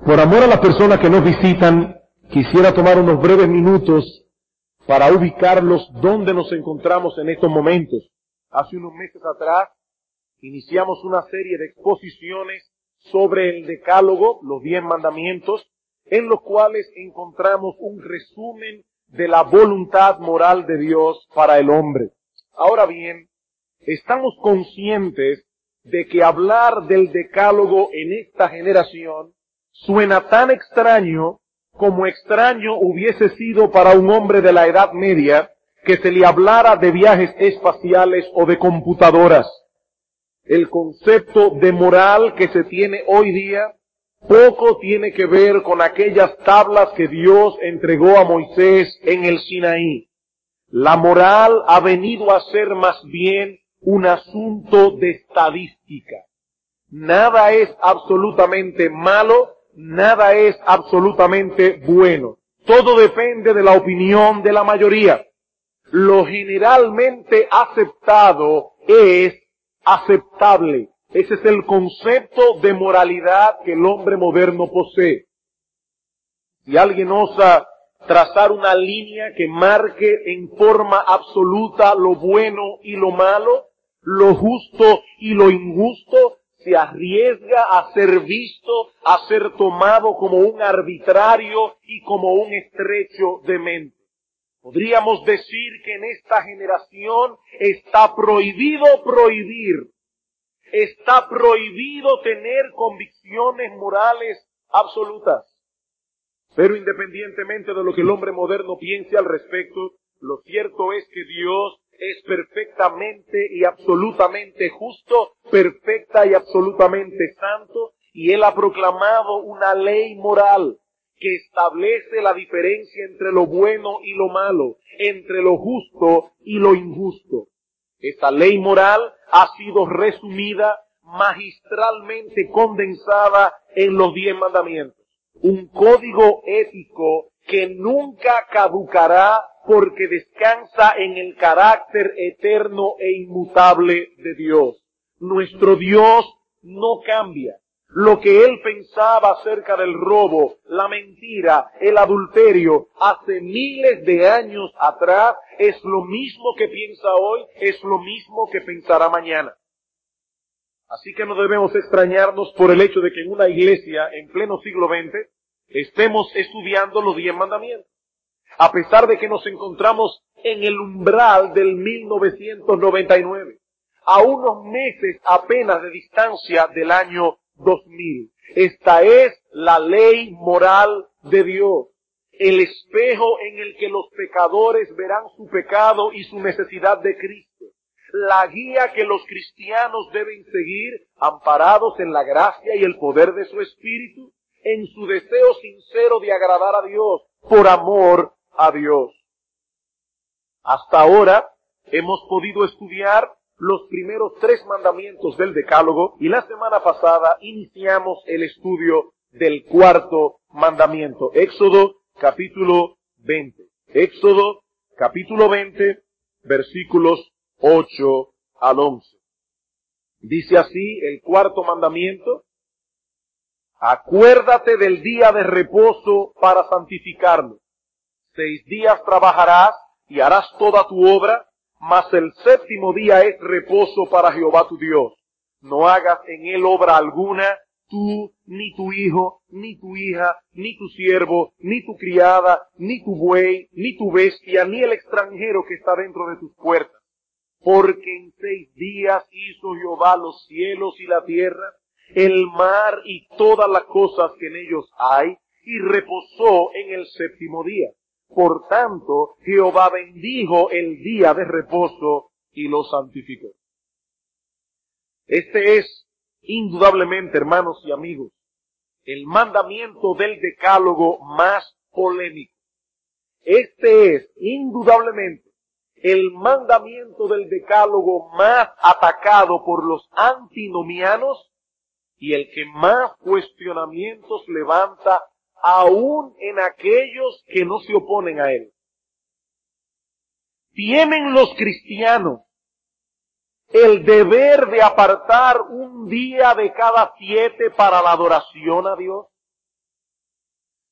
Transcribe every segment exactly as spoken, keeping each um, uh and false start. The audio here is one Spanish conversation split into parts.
Por amor a las personas que nos visitan, quisiera tomar unos breves minutos para ubicarlos donde nos encontramos en estos momentos. Hace unos meses atrás iniciamos una serie de exposiciones sobre el Decálogo, los diez mandamientos, en los cuales encontramos un resumen de la voluntad moral de Dios para el hombre. Ahora bien, estamos conscientes de que hablar del Decálogo en esta generación suena tan extraño como extraño hubiese sido para un hombre de la Edad Media que se le hablara de viajes espaciales o de computadoras. El concepto de moral que se tiene hoy día poco tiene que ver con aquellas tablas que Dios entregó a Moisés en el Sinaí. La moral ha venido a ser más bien un asunto de estadística. Nada es absolutamente malo, nada es absolutamente bueno. Todo depende de la opinión de la mayoría. Lo generalmente aceptado es aceptable. Ese es el concepto de moralidad que el hombre moderno posee. Si alguien osa trazar una línea que marque en forma absoluta lo bueno y lo malo, lo justo y lo injusto, se arriesga a ser visto, a ser tomado como un arbitrario y como un estrecho de mente. Podríamos decir que en esta generación está prohibido prohibir, está prohibido tener convicciones morales absolutas. Pero independientemente de lo que el hombre moderno piense al respecto, lo cierto es que Dios es perfectamente y absolutamente justo, perfecta y absolutamente santo, y Él ha proclamado una ley moral que establece la diferencia entre lo bueno y lo malo, entre lo justo y lo injusto. Esta ley moral ha sido resumida, magistralmente condensada en los diez mandamientos. Un código ético que nunca caducará porque descansa en el carácter eterno e inmutable de Dios. Nuestro Dios no cambia. Lo que Él pensaba acerca del robo, la mentira, el adulterio, hace miles de años atrás, es lo mismo que piensa hoy, es lo mismo que pensará mañana. Así que no debemos extrañarnos por el hecho de que en una iglesia en pleno siglo veinte estemos estudiando los diez mandamientos. A pesar de que nos encontramos en el umbral del mil novecientos noventa y nueve, a unos meses apenas de distancia del año dos mil. Esta es la ley moral de Dios, el espejo en el que los pecadores verán su pecado y su necesidad de Cristo, la guía que los cristianos deben seguir amparados en la gracia y el poder de su Espíritu, en su deseo sincero de agradar a Dios, por amor a Dios. Hasta ahora hemos podido estudiar los primeros tres mandamientos del Decálogo y la semana pasada iniciamos el estudio del cuarto mandamiento. Éxodo capítulo veinte. Éxodo capítulo veinte, versículos ocho al once. Dice así el cuarto mandamiento: acuérdate del día de reposo para santificarlo. Seis días trabajarás y harás toda tu obra, mas el séptimo día es reposo para Jehová tu Dios. No hagas en él obra alguna, tú, ni tu hijo, ni tu hija, ni tu siervo, ni tu criada, ni tu buey, ni tu bestia, ni el extranjero que está dentro de tus puertas. Porque en seis días hizo Jehová los cielos y la tierra, el mar y todas las cosas que en ellos hay, y reposó en el séptimo día. Por tanto, Jehová bendijo el día de reposo y lo santificó. Este es, indudablemente, hermanos y amigos, el mandamiento del Decálogo más polémico. Este es, indudablemente, el mandamiento del Decálogo más atacado por los antinomianos y el que más cuestionamientos levanta aún en aquellos que no se oponen a él. ¿Tienen los cristianos el deber de apartar un día de cada siete para la adoración a Dios?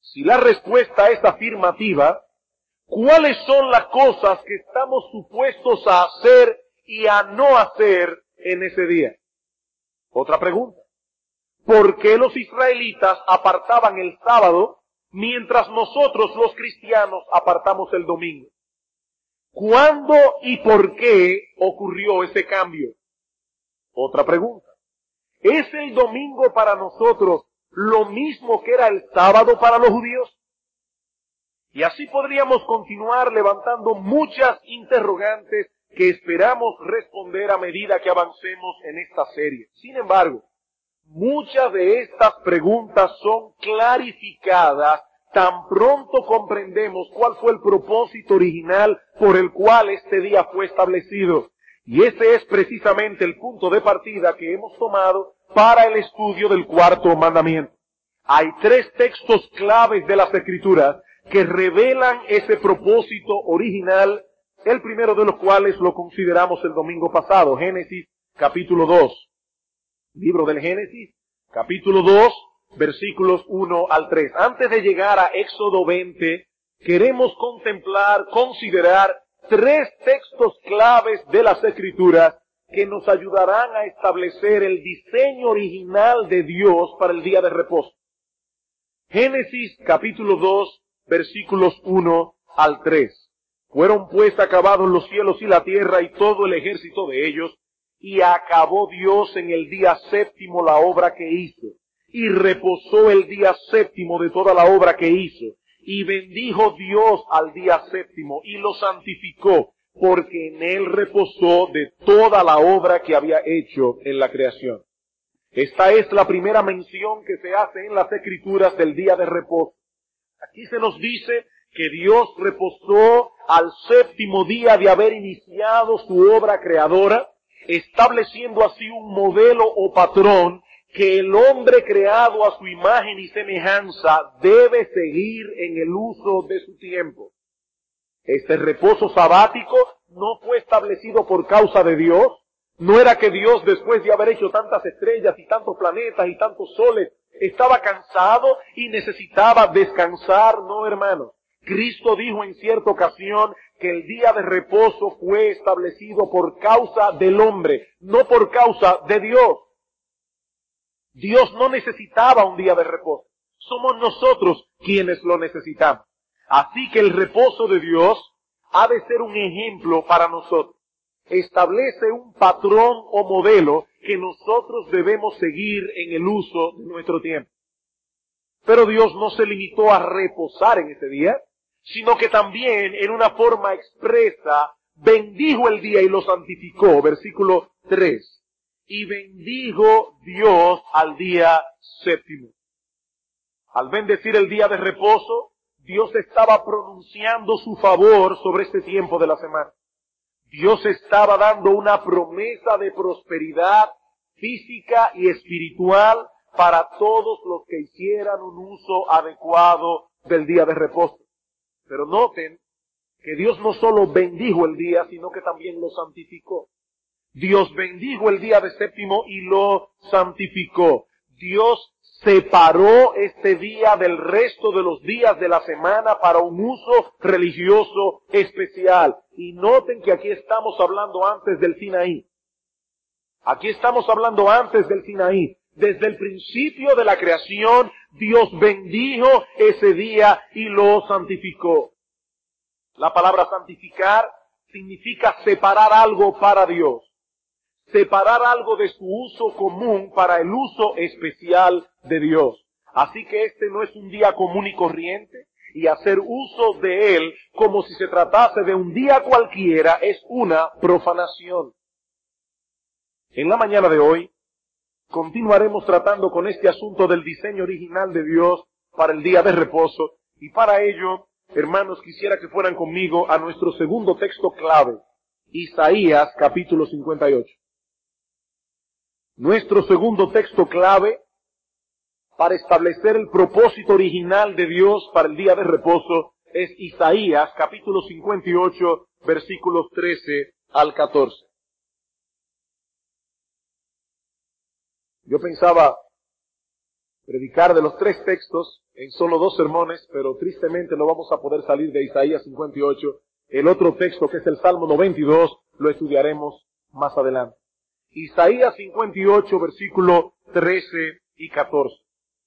Si la respuesta es afirmativa, ¿cuáles son las cosas que estamos supuestos a hacer y a no hacer en ese día? Otra pregunta. ¿Por qué los israelitas apartaban el sábado mientras nosotros los cristianos apartamos el domingo? ¿Cuándo y por qué ocurrió ese cambio? Otra pregunta. ¿Es el domingo para nosotros lo mismo que era el sábado para los judíos? Y así podríamos continuar levantando muchas interrogantes que esperamos responder a medida que avancemos en esta serie. Sin embargo, muchas de estas preguntas son clarificadas tan pronto comprendemos cuál fue el propósito original por el cual este día fue establecido. Y ese es precisamente el punto de partida que hemos tomado para el estudio del cuarto mandamiento. Hay tres textos claves de las Escrituras que revelan ese propósito original, el primero de los cuales lo consideramos el domingo pasado, Génesis capítulo dos. Libro del Génesis, capítulo dos, versículos uno al tres. Antes de llegar a Éxodo veinte, queremos contemplar, considerar tres textos claves de las Escrituras que nos ayudarán a establecer el diseño original de Dios para el día de reposo. Génesis capítulo dos, versículos uno al tres. Fueron pues acabados los cielos y la tierra y todo el ejército de ellos, y acabó Dios en el día séptimo la obra que hizo, y reposó el día séptimo de toda la obra que hizo, y bendijo Dios al día séptimo, y lo santificó, porque en él reposó de toda la obra que había hecho en la creación. Esta es la primera mención que se hace en las Escrituras del día de reposo. Aquí se nos dice que Dios reposó al séptimo día de haber iniciado su obra creadora, estableciendo así un modelo o patrón que el hombre creado a su imagen y semejanza debe seguir en el uso de su tiempo. Este reposo sabático no fue establecido por causa de Dios. No era que Dios, después de haber hecho tantas estrellas y tantos planetas y tantos soles, estaba cansado y necesitaba descansar. No, hermanos. Cristo dijo en cierta ocasión que el día de reposo fue establecido por causa del hombre, no por causa de Dios. Dios no necesitaba un día de reposo. Somos nosotros quienes lo necesitamos. Así que el reposo de Dios ha de ser un ejemplo para nosotros. Establece un patrón o modelo que nosotros debemos seguir en el uso de nuestro tiempo. Pero Dios no se limitó a reposar en ese día, sino que también en una forma expresa bendijo el día y lo santificó. Versículo tres. Y bendijo Dios al día séptimo. Al bendecir el día de reposo, Dios estaba pronunciando su favor sobre este tiempo de la semana. Dios estaba dando una promesa de prosperidad física y espiritual para todos los que hicieran un uso adecuado del día de reposo. Pero noten que Dios no solo bendijo el día, sino que también lo santificó. Dios bendijo el día de séptimo y lo santificó. Dios separó este día del resto de los días de la semana para un uso religioso especial. Y noten que aquí estamos hablando antes del Sinaí. Aquí estamos hablando antes del Sinaí. Desde el principio de la creación, Dios bendijo ese día y lo santificó. La palabra santificar significa separar algo para Dios. Separar algo de su uso común para el uso especial de Dios. Así que este no es un día común y corriente, y hacer uso de él como si se tratase de un día cualquiera es una profanación. En la mañana de hoy, continuaremos tratando con este asunto del diseño original de Dios para el día de reposo, y para ello, hermanos, quisiera que fueran conmigo a nuestro segundo texto clave, Isaías capítulo cincuenta y ocho. Nuestro segundo texto clave para establecer el propósito original de Dios para el día de reposo es Isaías capítulo cincuenta y ocho, versículos trece al catorce. Yo pensaba predicar de los tres textos en solo dos sermones, pero tristemente no vamos a poder salir de Isaías cincuenta y ocho. El otro texto, que es el Salmo noventa y dos, lo estudiaremos más adelante. Isaías cincuenta y ocho, versículo trece y catorce.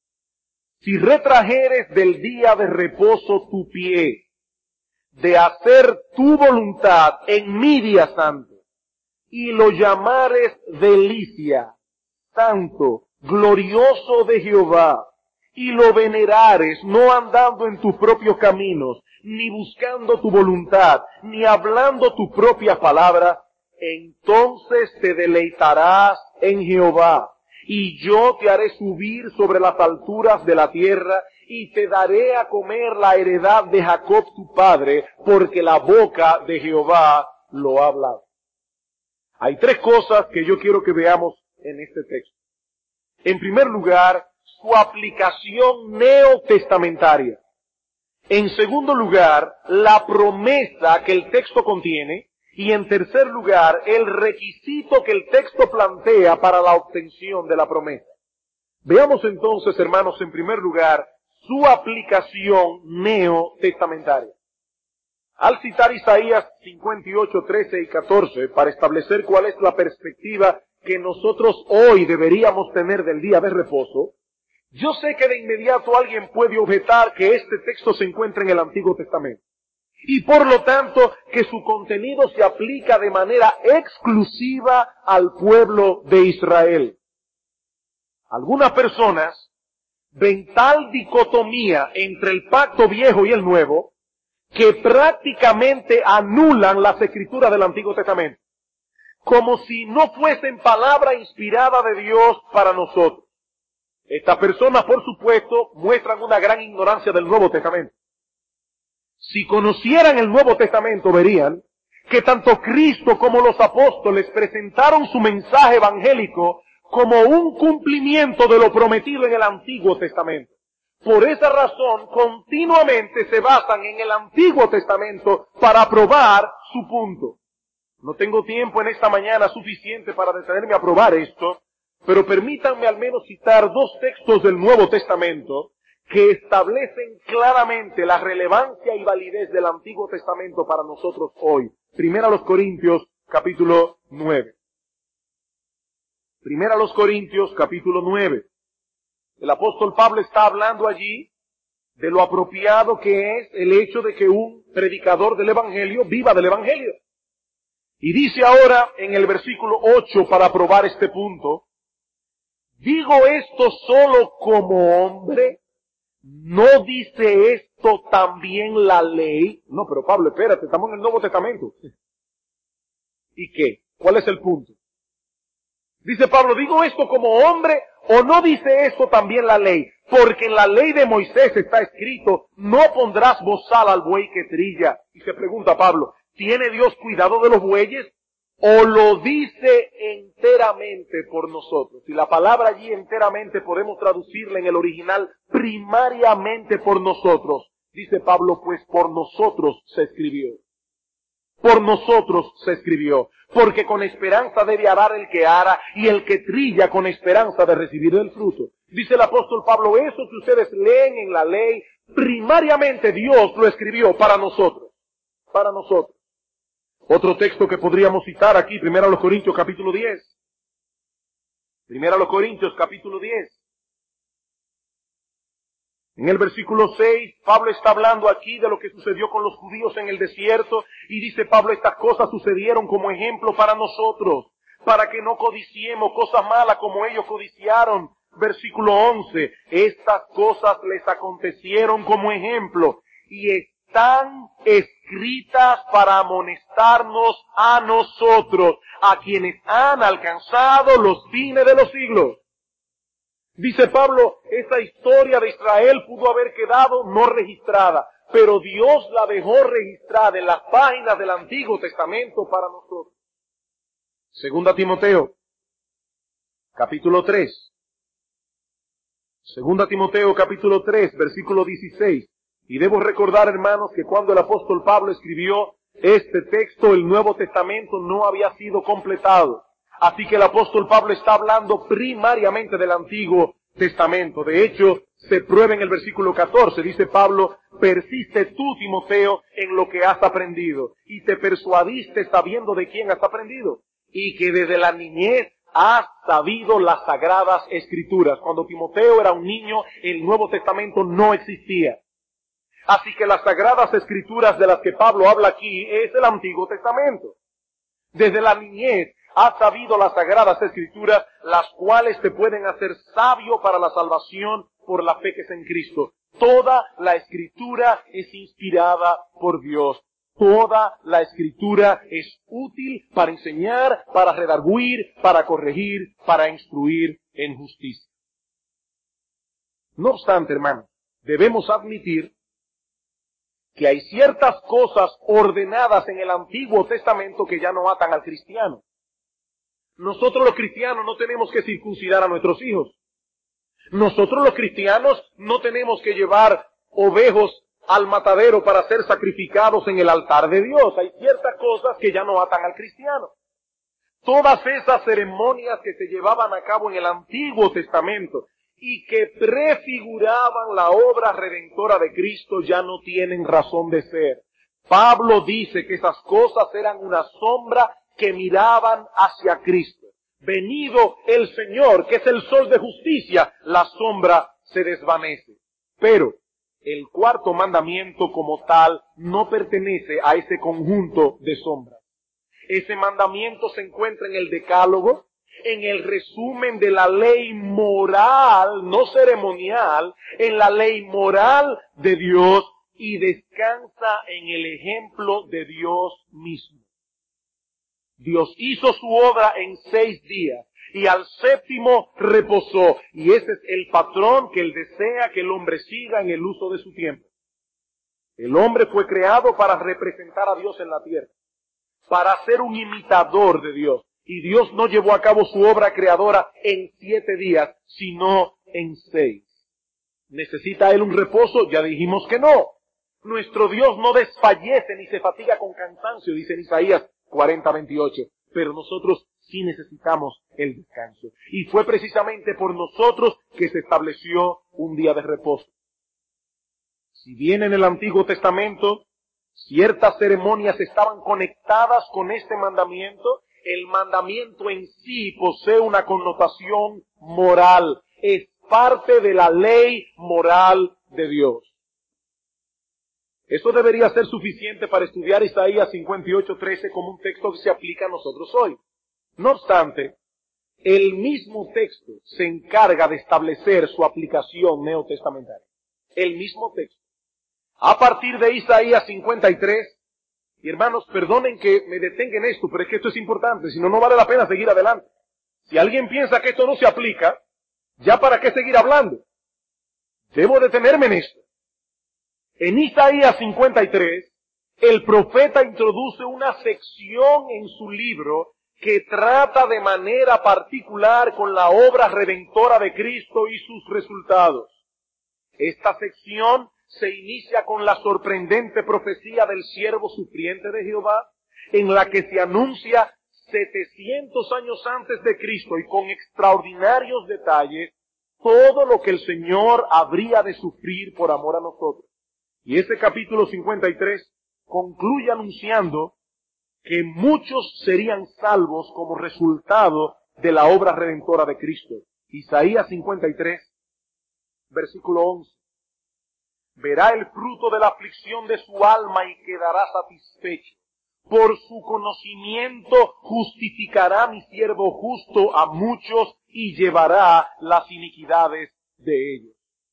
Si retrajeres del día de reposo tu pie, de hacer tu voluntad en mi día santo, y lo llamares delicia, santo, glorioso de Jehová, y lo venerares, no andando en tus propios caminos, ni buscando tu voluntad, ni hablando tu propia palabra, entonces te deleitarás en Jehová, y yo te haré subir sobre las alturas de la tierra, y te daré a comer la heredad de Jacob tu padre, porque la boca de Jehová lo ha hablado. Hay tres cosas que yo quiero que veamos en este texto. En primer lugar, su aplicación neotestamentaria. En segundo lugar, la promesa que el texto contiene. Y en tercer lugar, el requisito que el texto plantea para la obtención de la promesa. Veamos entonces, hermanos, en primer lugar, su aplicación neotestamentaria. Al citar Isaías cincuenta y ocho, trece y catorce, para establecer cuál es la perspectiva que nosotros hoy deberíamos tener del día de reposo, yo sé que de inmediato alguien puede objetar que este texto se encuentra en el Antiguo Testamento. Y por lo tanto, que su contenido se aplica de manera exclusiva al pueblo de Israel. Algunas personas ven tal dicotomía entre el pacto viejo y el nuevo, que prácticamente anulan las escrituras del Antiguo Testamento, como si no fuesen palabra inspirada de Dios para nosotros. Estas personas, por supuesto, muestran una gran ignorancia del Nuevo Testamento. Si conocieran el Nuevo Testamento, verían que tanto Cristo como los apóstoles presentaron su mensaje evangélico como un cumplimiento de lo prometido en el Antiguo Testamento. Por esa razón, continuamente se basan en el Antiguo Testamento para probar su punto. No tengo tiempo en esta mañana suficiente para detenerme a probar esto, pero permítanme al menos citar dos textos del Nuevo Testamento que establecen claramente la relevancia y validez del Antiguo Testamento para nosotros hoy. Primera a los Corintios, capítulo nueve. Primera a los Corintios, capítulo nueve. El apóstol Pablo está hablando allí de lo apropiado que es el hecho de que un predicador del Evangelio viva del Evangelio. Y dice ahora en el versículo ocho, para probar este punto, digo esto solo como hombre. ¿No dice esto también la ley? No, pero Pablo, espérate, estamos en el Nuevo Testamento. ¿Y qué? ¿Cuál es el punto? Dice Pablo, ¿digo esto como hombre o no dice esto también la ley? Porque en la ley de Moisés está escrito, no pondrás bozal al buey que trilla. Y se pregunta Pablo, ¿tiene Dios cuidado de los bueyes? ¿O lo dice enteramente por nosotros? Y la palabra allí enteramente podemos traducirla en el original primariamente por nosotros. Dice Pablo, pues por nosotros se escribió. Por nosotros se escribió. Porque con esperanza debe arar el que ara y el que trilla con esperanza de recibir el fruto. Dice el apóstol Pablo, eso que ustedes leen en la ley, primariamente Dios lo escribió para nosotros. Para nosotros. Otro texto que podríamos citar aquí, Primera a los Corintios capítulo diez. Primera a los Corintios capítulo diez. En el versículo seis, Pablo está hablando aquí de lo que sucedió con los judíos en el desierto, y dice Pablo, estas cosas sucedieron como ejemplo para nosotros, para que no codiciemos cosas malas como ellos codiciaron. Versículo once, estas cosas les acontecieron como ejemplo, y están escritas para amonestarnos a nosotros, a quienes han alcanzado los fines de los siglos. Dice Pablo, esa historia de Israel pudo haber quedado no registrada, pero Dios la dejó registrada en las páginas del Antiguo Testamento para nosotros. Segunda Timoteo, capítulo tres. Segunda Timoteo, capítulo tres, versículo dieciséis. Y debo recordar, hermanos, que cuando el apóstol Pablo escribió este texto, el Nuevo Testamento no había sido completado. Así que el apóstol Pablo está hablando primariamente del Antiguo Testamento. De hecho, se prueba en el versículo catorce, dice Pablo, persiste tú, Timoteo, en lo que has aprendido, y te persuadiste sabiendo de quién has aprendido, y que desde la niñez has sabido las sagradas escrituras. Cuando Timoteo era un niño, el Nuevo Testamento no existía. Así que las sagradas escrituras de las que Pablo habla aquí es el Antiguo Testamento. Desde la niñez has sabido las sagradas escrituras, las cuales te pueden hacer sabio para la salvación por la fe que es en Cristo. Toda la escritura es inspirada por Dios. Toda la escritura es útil para enseñar, para redarguir, para corregir, para instruir en justicia. No obstante, hermanos, debemos admitir que hay ciertas cosas ordenadas en el Antiguo Testamento que ya no atan al cristiano. Nosotros los cristianos no tenemos que circuncidar a nuestros hijos. Nosotros los cristianos no tenemos que llevar ovejos al matadero para ser sacrificados en el altar de Dios. Hay ciertas cosas que ya no atan al cristiano. Todas esas ceremonias que se llevaban a cabo en el Antiguo Testamento y que prefiguraban la obra redentora de Cristo ya no tienen razón de ser. Pablo dice que esas cosas eran una sombra que miraban hacia Cristo. Venido el Señor, que es el sol de justicia, la sombra se desvanece. Pero el cuarto mandamiento como tal no pertenece a ese conjunto de sombras. Ese mandamiento se encuentra en el Decálogo, en el resumen de la ley moral, no ceremonial, en la ley moral de Dios y descansa en el ejemplo de Dios mismo. Dios hizo su obra en seis días y al séptimo reposó. Y ese es el patrón que Él desea que el hombre siga en el uso de su tiempo. El hombre fue creado para representar a Dios en la tierra, para ser un imitador de Dios. Y Dios no llevó a cabo su obra creadora en siete días, sino en seis. ¿Necesita Él un reposo? Ya dijimos que no. Nuestro Dios no desfallece ni se fatiga con cansancio, dice en Isaías cuarenta, veintiocho. Pero nosotros sí necesitamos el descanso. Y fue precisamente por nosotros que se estableció un día de reposo. Si bien en el Antiguo Testamento ciertas ceremonias estaban conectadas con este mandamiento, el mandamiento en sí posee una connotación moral. Es parte de la ley moral de Dios. Eso debería ser suficiente para estudiar Isaías cincuenta y ocho, trece como un texto que se aplica a nosotros hoy. No obstante, el mismo texto se encarga de establecer su aplicación neotestamentaria. El mismo texto. A partir de Isaías cincuenta y tres, y hermanos, perdonen que me detenga en esto, pero es que esto es importante, si no, no vale la pena seguir adelante. Si alguien piensa que esto no se aplica, ¿ya para qué seguir hablando? Debo detenerme en esto. En Isaías cincuenta y tres, el profeta introduce una sección en su libro que trata de manera particular con la obra redentora de Cristo y sus resultados. Esta sección se inicia con la sorprendente profecía del siervo sufriente de Jehová, en la que se anuncia setecientos años antes de Cristo y con extraordinarios detalles todo lo que el Señor habría de sufrir por amor a nosotros. Y ese capítulo cincuenta y tres concluye anunciando que muchos serían salvos como resultado de la obra redentora de Cristo. Isaías cincuenta y tres, versículo once. Verá el fruto de la aflicción de su alma y quedará satisfecho. Por su conocimiento justificará mi siervo justo a muchos y llevará las iniquidades de ellos.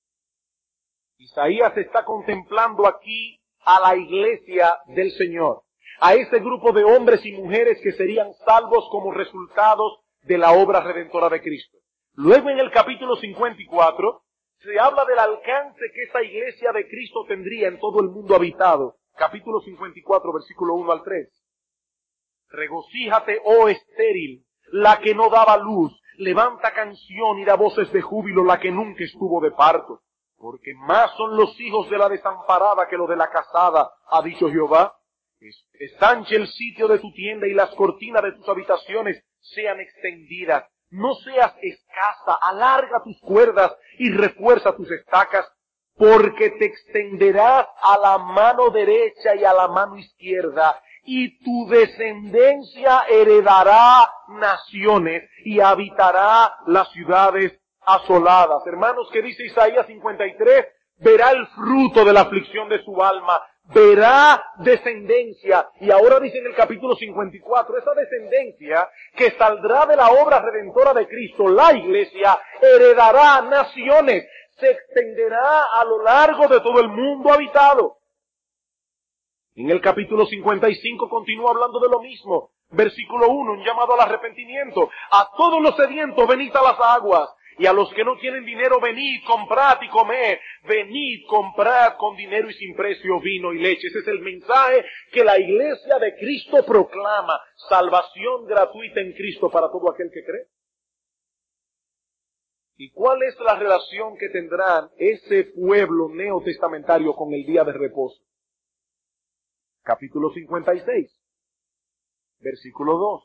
Isaías está contemplando aquí a la iglesia del Señor, a ese grupo de hombres y mujeres que serían salvos como resultados de la obra redentora de Cristo. Luego en el capítulo cincuenta y cuatro se habla del alcance que esa iglesia de Cristo tendría en todo el mundo habitado. Capítulo cincuenta y cuatro, versículo uno al tres. Regocíjate, oh estéril, la que no daba luz, levanta canción y da voces de júbilo la que nunca estuvo de parto. Porque más son los hijos de la desamparada que los de la casada, ha dicho Jehová. Estanche el sitio de tu tienda y las cortinas de tus habitaciones sean extendidas. No seas escasa, alarga tus cuerdas y refuerza tus estacas, porque te extenderás a la mano derecha y a la mano izquierda, y tu descendencia heredará naciones y habitará las ciudades asoladas. Hermanos, ¿qué dice Isaías cincuenta y tres? Verá el fruto de la aflicción de su alma, verá descendencia. Y ahora dice en el capítulo cincuenta y cuatro, esa descendencia que saldrá de la obra redentora de Cristo, la iglesia, heredará naciones, se extenderá a lo largo de todo el mundo habitado. En el capítulo cincuenta y cinco continúa hablando de lo mismo. Versículo uno, un llamado al arrepentimiento. A todos los sedientos venid a las aguas, y a los que no tienen dinero venid, comprad y comed. Venid, comprad con dinero y sin precio vino y leche. Ese es el mensaje que la iglesia de Cristo proclama. Salvación gratuita en Cristo para todo aquel que cree. ¿Y cuál es la relación que tendrán ese pueblo neotestamentario con el día de reposo? Capítulo cincuenta y seis, versículo dos.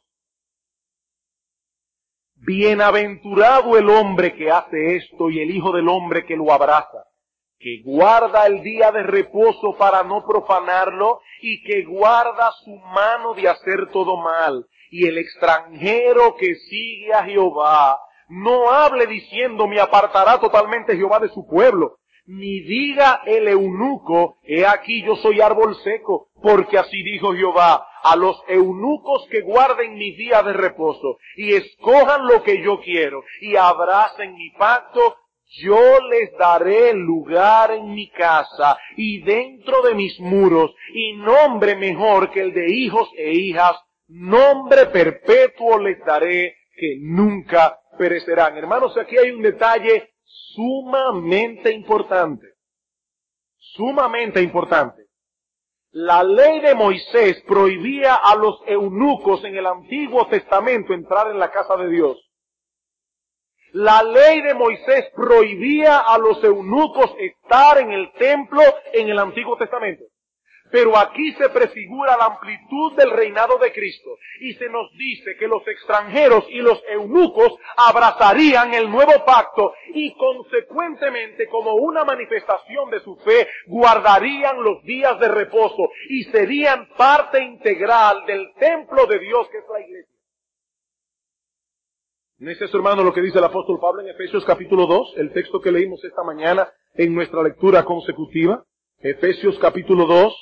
Bienaventurado el hombre que hace esto y el hijo del hombre que lo abraza, que guarda el día de reposo para no profanarlo y que guarda su mano de hacer todo mal. Y el extranjero que sigue a Jehová, no hable diciendo me apartará totalmente Jehová de su pueblo. Ni diga el eunuco, he aquí yo soy árbol seco, porque así dijo Jehová, a los eunucos que guarden mi día de reposo, y escojan lo que yo quiero, y abracen mi pacto, yo les daré lugar en mi casa, y dentro de mis muros, y nombre mejor que el de hijos e hijas, nombre perpetuo les daré, que nunca perecerán. Hermanos, aquí hay un detalle sumamente importante, sumamente importante. La ley de Moisés prohibía a los eunucos en el Antiguo Testamento entrar en la casa de Dios. La ley de Moisés prohibía a los eunucos estar en el templo en el Antiguo Testamento. Pero aquí se prefigura la amplitud del reinado de Cristo y se nos dice que los extranjeros y los eunucos abrazarían el nuevo pacto y consecuentemente, como una manifestación de su fe, guardarían los días de reposo y serían parte integral del templo de Dios que es la iglesia. ¿No es eso, hermano, lo que dice el apóstol Pablo en Efesios capítulo dos, el texto que leímos esta mañana en nuestra lectura consecutiva? Efesios capítulo dos.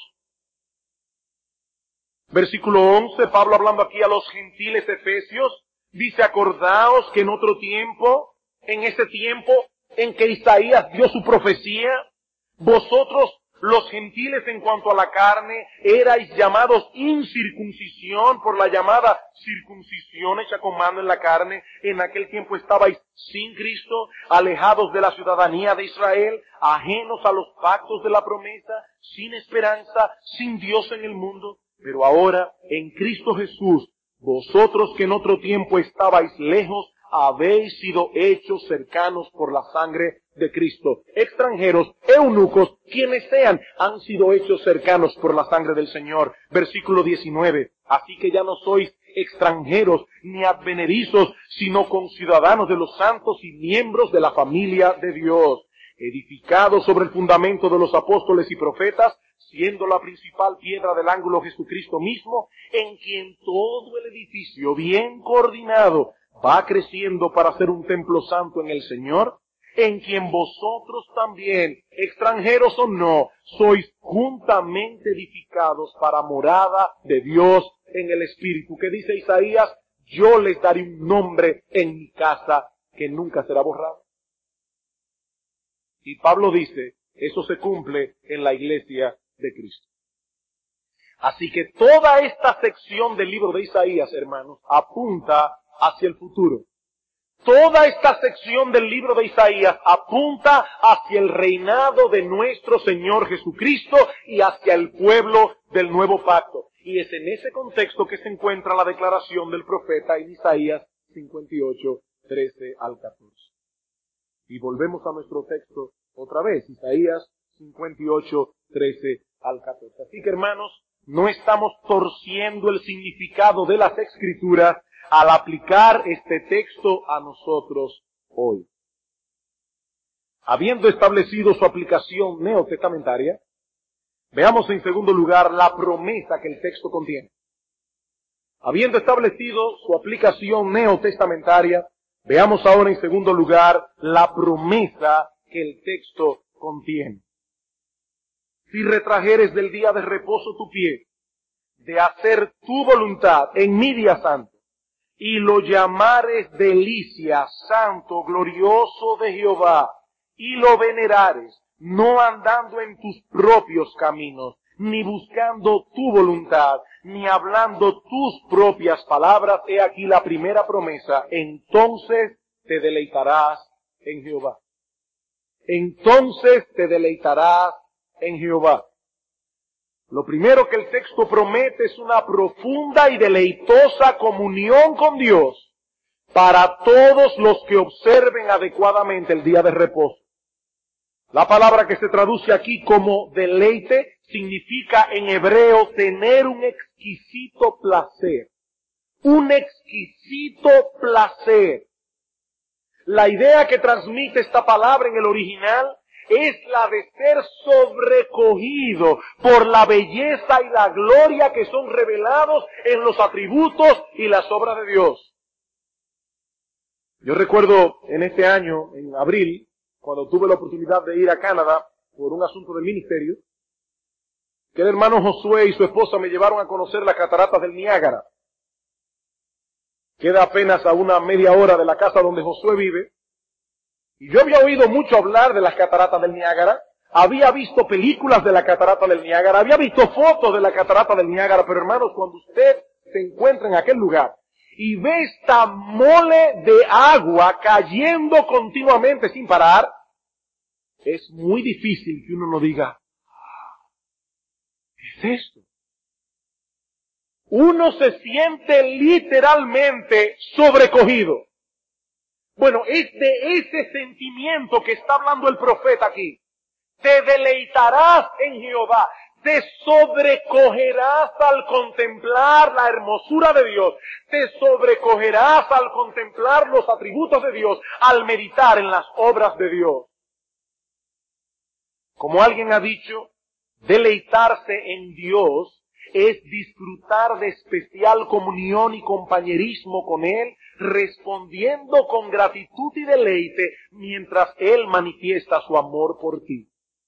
Versículo once, Pablo hablando aquí a los gentiles efesios, dice, acordaos que en otro tiempo, en ese tiempo en que Isaías dio su profecía, vosotros los gentiles en cuanto a la carne, erais llamados incircuncisión por la llamada circuncisión hecha con mano en la carne. En aquel tiempo estabais sin Cristo, alejados de la ciudadanía de Israel, ajenos a los pactos de la promesa, sin esperanza, sin Dios en el mundo. Pero ahora, en Cristo Jesús, vosotros que en otro tiempo estabais lejos, habéis sido hechos cercanos por la sangre de Cristo. Extranjeros, eunucos, quienes sean, han sido hechos cercanos por la sangre del Señor. Versículo diecinueve. Así que ya no sois extranjeros ni advenedizos, sino conciudadanos de los santos y miembros de la familia de Dios, edificados sobre el fundamento de los apóstoles y profetas, siendo la principal piedra del ángulo Jesucristo mismo, en quien todo el edificio bien coordinado va creciendo para ser un templo santo en el Señor, en quien vosotros también, extranjeros o no, sois juntamente edificados para morada de Dios en el Espíritu. Que dice Isaías, yo les daré un nombre en mi casa que nunca será borrado. Y Pablo dice, eso se cumple en la iglesia de Cristo. Así que toda esta sección del libro de Isaías, hermanos, apunta hacia el futuro. Toda esta sección del libro de Isaías apunta hacia el reinado de nuestro Señor Jesucristo y hacia el pueblo del nuevo pacto. Y es en ese contexto que se encuentra la declaración del profeta en Isaías cincuenta y ocho, trece al catorce. Y volvemos a nuestro texto otra vez, Isaías cincuenta y ocho, trece al catorce. Así que, hermanos, no estamos torciendo el significado de las Escrituras al aplicar este texto a nosotros hoy. Habiendo establecido su aplicación neotestamentaria, veamos en segundo lugar la promesa que el texto contiene. Habiendo establecido su aplicación neotestamentaria, veamos ahora en segundo lugar la promesa que el texto contiene. Si retrajeres del día de reposo tu pie, de hacer tu voluntad en mi día santo, y lo llamares delicia, santo, glorioso de Jehová, y lo venerares, no andando en tus propios caminos, ni buscando tu voluntad, ni hablando tus propias palabras, he aquí la primera promesa, entonces te deleitarás en Jehová. Entonces te deleitarás en Jehová. Lo primero que el texto promete es una profunda y deleitosa comunión con Dios para todos los que observen adecuadamente el día de reposo. La palabra que se traduce aquí como deleite significa en hebreo tener un exquisito placer. Un exquisito placer. La idea que transmite esta palabra en el original es la de ser sobrecogido por la belleza y la gloria que son revelados en los atributos y las obras de Dios. Yo recuerdo en este año, en abril, cuando tuve la oportunidad de ir a Canadá por un asunto del ministerio, que el hermano Josué y su esposa me llevaron a conocer las cataratas del Niágara. Queda apenas a una media hora de la casa donde Josué vive. Y yo había oído mucho hablar de las cataratas del Niágara, había visto películas de la catarata del Niágara, había visto fotos de la catarata del Niágara, pero hermanos, cuando usted se encuentra en aquel lugar y ve esta mole de agua cayendo continuamente sin parar, es muy difícil que uno no diga, ¿qué es esto? Uno se siente literalmente sobrecogido. Bueno, es de ese sentimiento que está hablando el profeta aquí. Te deleitarás en Jehová. Te sobrecogerás al contemplar la hermosura de Dios. Te sobrecogerás al contemplar los atributos de Dios, al meditar en las obras de Dios. Como alguien ha dicho, deleitarse en Dios es disfrutar de especial comunión y compañerismo con Él, respondiendo con gratitud y deleite mientras Él manifiesta su amor por ti.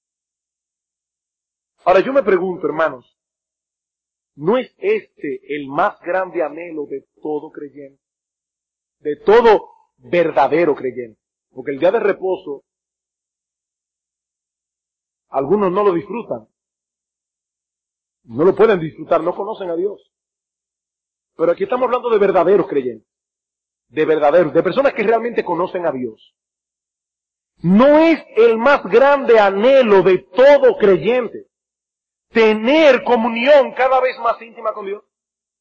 Ahora yo me pregunto, hermanos, ¿no es este el más grande anhelo de todo creyente? De todo verdadero creyente. Porque el día de reposo, algunos no lo disfrutan. No lo pueden disfrutar, no conocen a Dios. Pero aquí estamos hablando de verdaderos creyentes. De verdaderos, de personas que realmente conocen a Dios. No es el más grande anhelo de todo creyente tener comunión cada vez más íntima con Dios.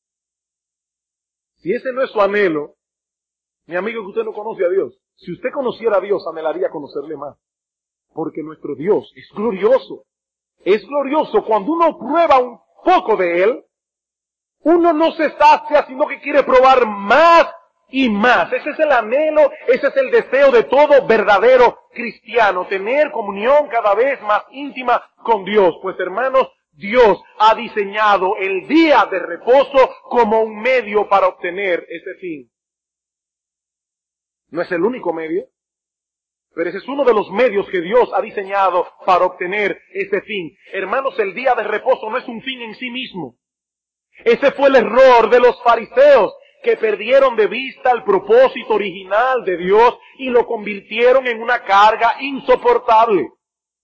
Si ese no es su anhelo, mi amigo, que usted no conoce a Dios. Si usted conociera a Dios, anhelaría conocerle más. Porque nuestro Dios es glorioso. Es glorioso. Cuando uno prueba un poco de Él, uno no se sacia, sino que quiere probar más y más. Ese es el anhelo, ese es el deseo de todo verdadero cristiano. Tener comunión cada vez más íntima con Dios. Pues hermanos, Dios ha diseñado el día de reposo como un medio para obtener ese fin. No es el único medio, pero ese es uno de los medios que Dios ha diseñado para obtener ese fin. Hermanos, el día de reposo no es un fin en sí mismo. Ese fue el error de los fariseos, que perdieron de vista el propósito original de Dios y lo convirtieron en una carga insoportable.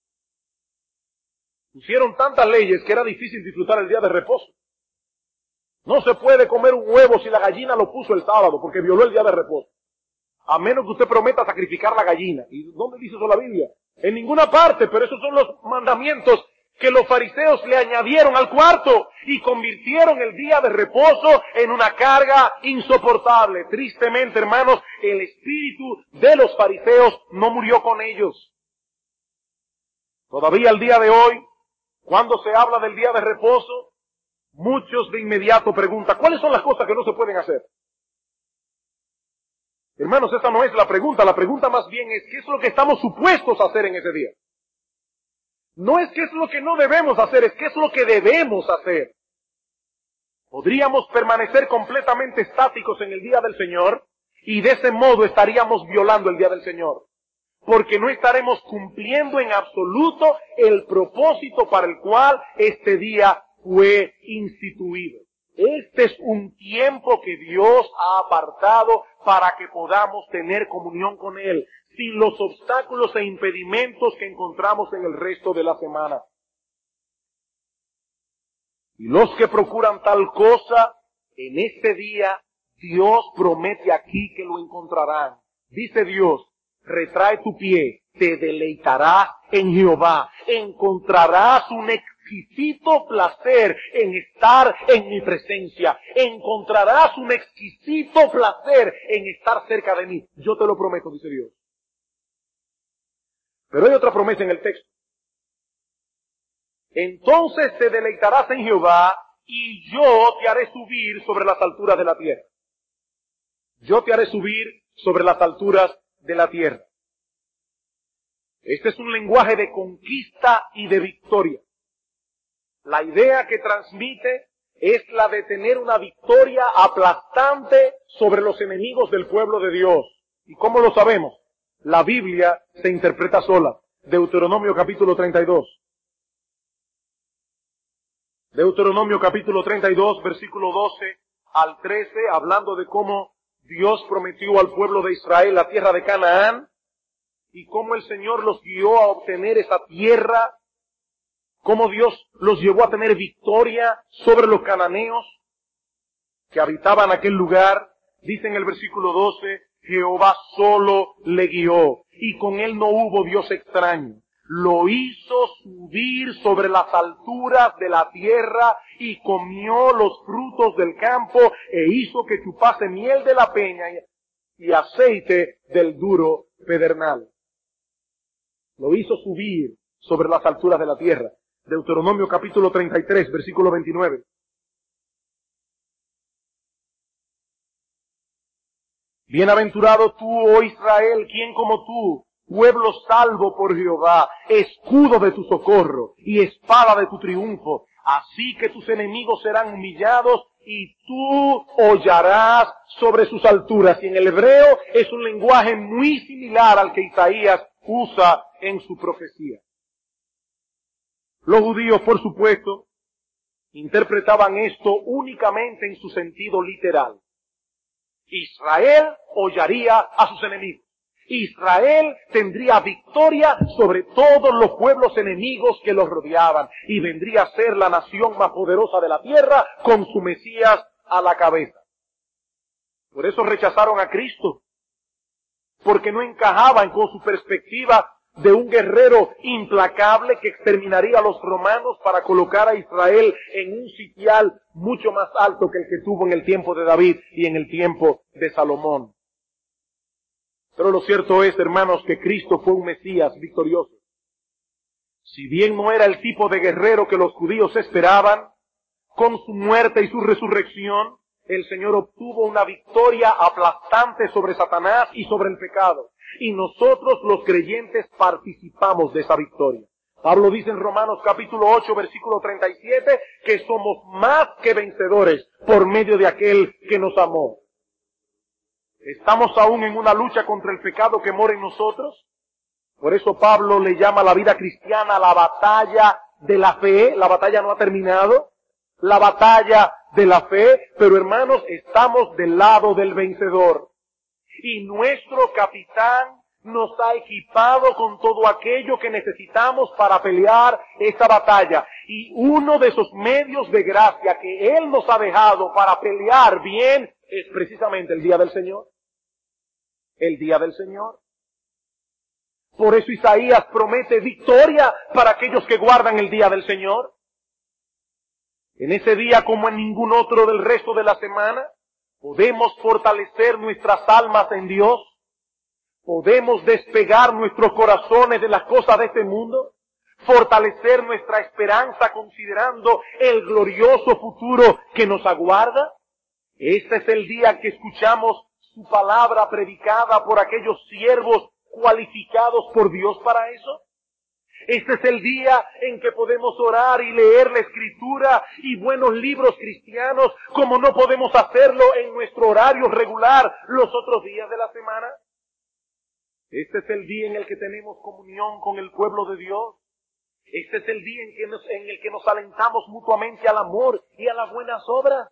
Pusieron tantas leyes que era difícil disfrutar el día de reposo. No se puede comer un huevo si la gallina lo puso el sábado, porque violó el día de reposo. A menos que usted prometa sacrificar la gallina. ¿Y dónde dice eso la Biblia? En ninguna parte, pero esos son los mandamientos que los fariseos le añadieron al cuarto y convirtieron el día de reposo en una carga insoportable. Tristemente, hermanos, el espíritu de los fariseos no murió con ellos. Todavía al día de hoy, cuando se habla del día de reposo, muchos de inmediato preguntan, ¿cuáles son las cosas que no se pueden hacer? Hermanos, esa no es la pregunta. La pregunta más bien es, ¿qué es lo que estamos supuestos a hacer en ese día? No es qué es lo que no debemos hacer, es qué es lo que debemos hacer. Podríamos permanecer completamente estáticos en el día del Señor y de ese modo estaríamos violando el día del Señor. Porque no estaremos cumpliendo en absoluto el propósito para el cual este día fue instituido. Este es un tiempo que Dios ha apartado para que podamos tener comunión con Él, sin los obstáculos e impedimentos que encontramos en el resto de la semana. Y los que procuran tal cosa, en este día, Dios promete aquí que lo encontrarán. Dice Dios, retrae tu pie, te deleitarás en Jehová, encontrarás un exquisito placer en estar en mi presencia, encontrarás un exquisito placer en estar cerca de mí. Yo te lo prometo, dice Dios. Pero hay otra promesa en el texto. Entonces te deleitarás en Jehová y yo te haré subir sobre las alturas de la tierra. Yo te haré subir sobre las alturas de la tierra. Este es un lenguaje de conquista y de victoria. La idea que transmite es la de tener una victoria aplastante sobre los enemigos del pueblo de Dios. ¿Y cómo lo sabemos? La Biblia se interpreta sola. Deuteronomio capítulo treinta y dos. Deuteronomio capítulo treinta y dos, versículo doce al trece, hablando de cómo Dios prometió al pueblo de Israel la tierra de Canaán y cómo el Señor los guió a obtener esa tierra, cómo Dios los llevó a tener victoria sobre los cananeos que habitaban aquel lugar. Dice en el versículo doce, Jehová solo le guió y con él no hubo Dios extraño. Lo hizo subir sobre las alturas de la tierra y comió los frutos del campo e hizo que chupase miel de la peña y aceite del duro pedernal. Lo hizo subir sobre las alturas de la tierra. Deuteronomio capítulo treinta y tres, versículo veintinueve. Bienaventurado tú, oh Israel, ¿quién como tú? Pueblo salvo por Jehová, escudo de tu socorro y espada de tu triunfo. Así que tus enemigos serán humillados y tú hollarás sobre sus alturas. Y en el hebreo es un lenguaje muy similar al que Isaías usa en su profecía. Los judíos, por supuesto, interpretaban esto únicamente en su sentido literal. Israel hollaría a sus enemigos. Israel tendría victoria sobre todos los pueblos enemigos que los rodeaban y vendría a ser la nación más poderosa de la tierra con su Mesías a la cabeza. Por eso rechazaron a Cristo, porque no encajaban con su perspectiva de un guerrero implacable que exterminaría a los romanos para colocar a Israel en un sitial mucho más alto que el que tuvo en el tiempo de David y en el tiempo de Salomón. Pero lo cierto es, hermanos, que Cristo fue un Mesías victorioso. Si bien no era el tipo de guerrero que los judíos esperaban, con su muerte y su resurrección, el Señor obtuvo una victoria aplastante sobre Satanás y sobre el pecado. Y nosotros los creyentes participamos de esa victoria. Pablo dice en Romanos capítulo ocho, versículo treinta y siete, que somos más que vencedores por medio de aquel que nos amó. ¿Estamos aún en una lucha contra el pecado que mora en nosotros? Por eso Pablo le llama a la vida cristiana la batalla de la fe. La batalla no ha terminado. La batalla de la fe. Pero hermanos, estamos del lado del vencedor. Y nuestro capitán nos ha equipado con todo aquello que necesitamos para pelear esta batalla. Y uno de esos medios de gracia que Él nos ha dejado para pelear bien es precisamente el día del Señor. El día del Señor. Por eso Isaías promete victoria para aquellos que guardan el día del Señor. En ese día, como en ningún otro del resto de la semana, podemos fortalecer nuestras almas en Dios. Podemos despegar nuestros corazones de las cosas de este mundo. Fortalecer nuestra esperanza considerando el glorioso futuro que nos aguarda. Este es el día que escuchamos su palabra predicada por aquellos siervos cualificados por Dios para eso? Este es el día en que podemos orar y leer la Escritura y buenos libros cristianos, como no podemos hacerlo en nuestro horario regular los otros días de la semana. Este es el día en el que tenemos comunión con el pueblo de Dios. Este es el día en, que nos, en el que nos alentamos mutuamente al amor y a las buenas obras.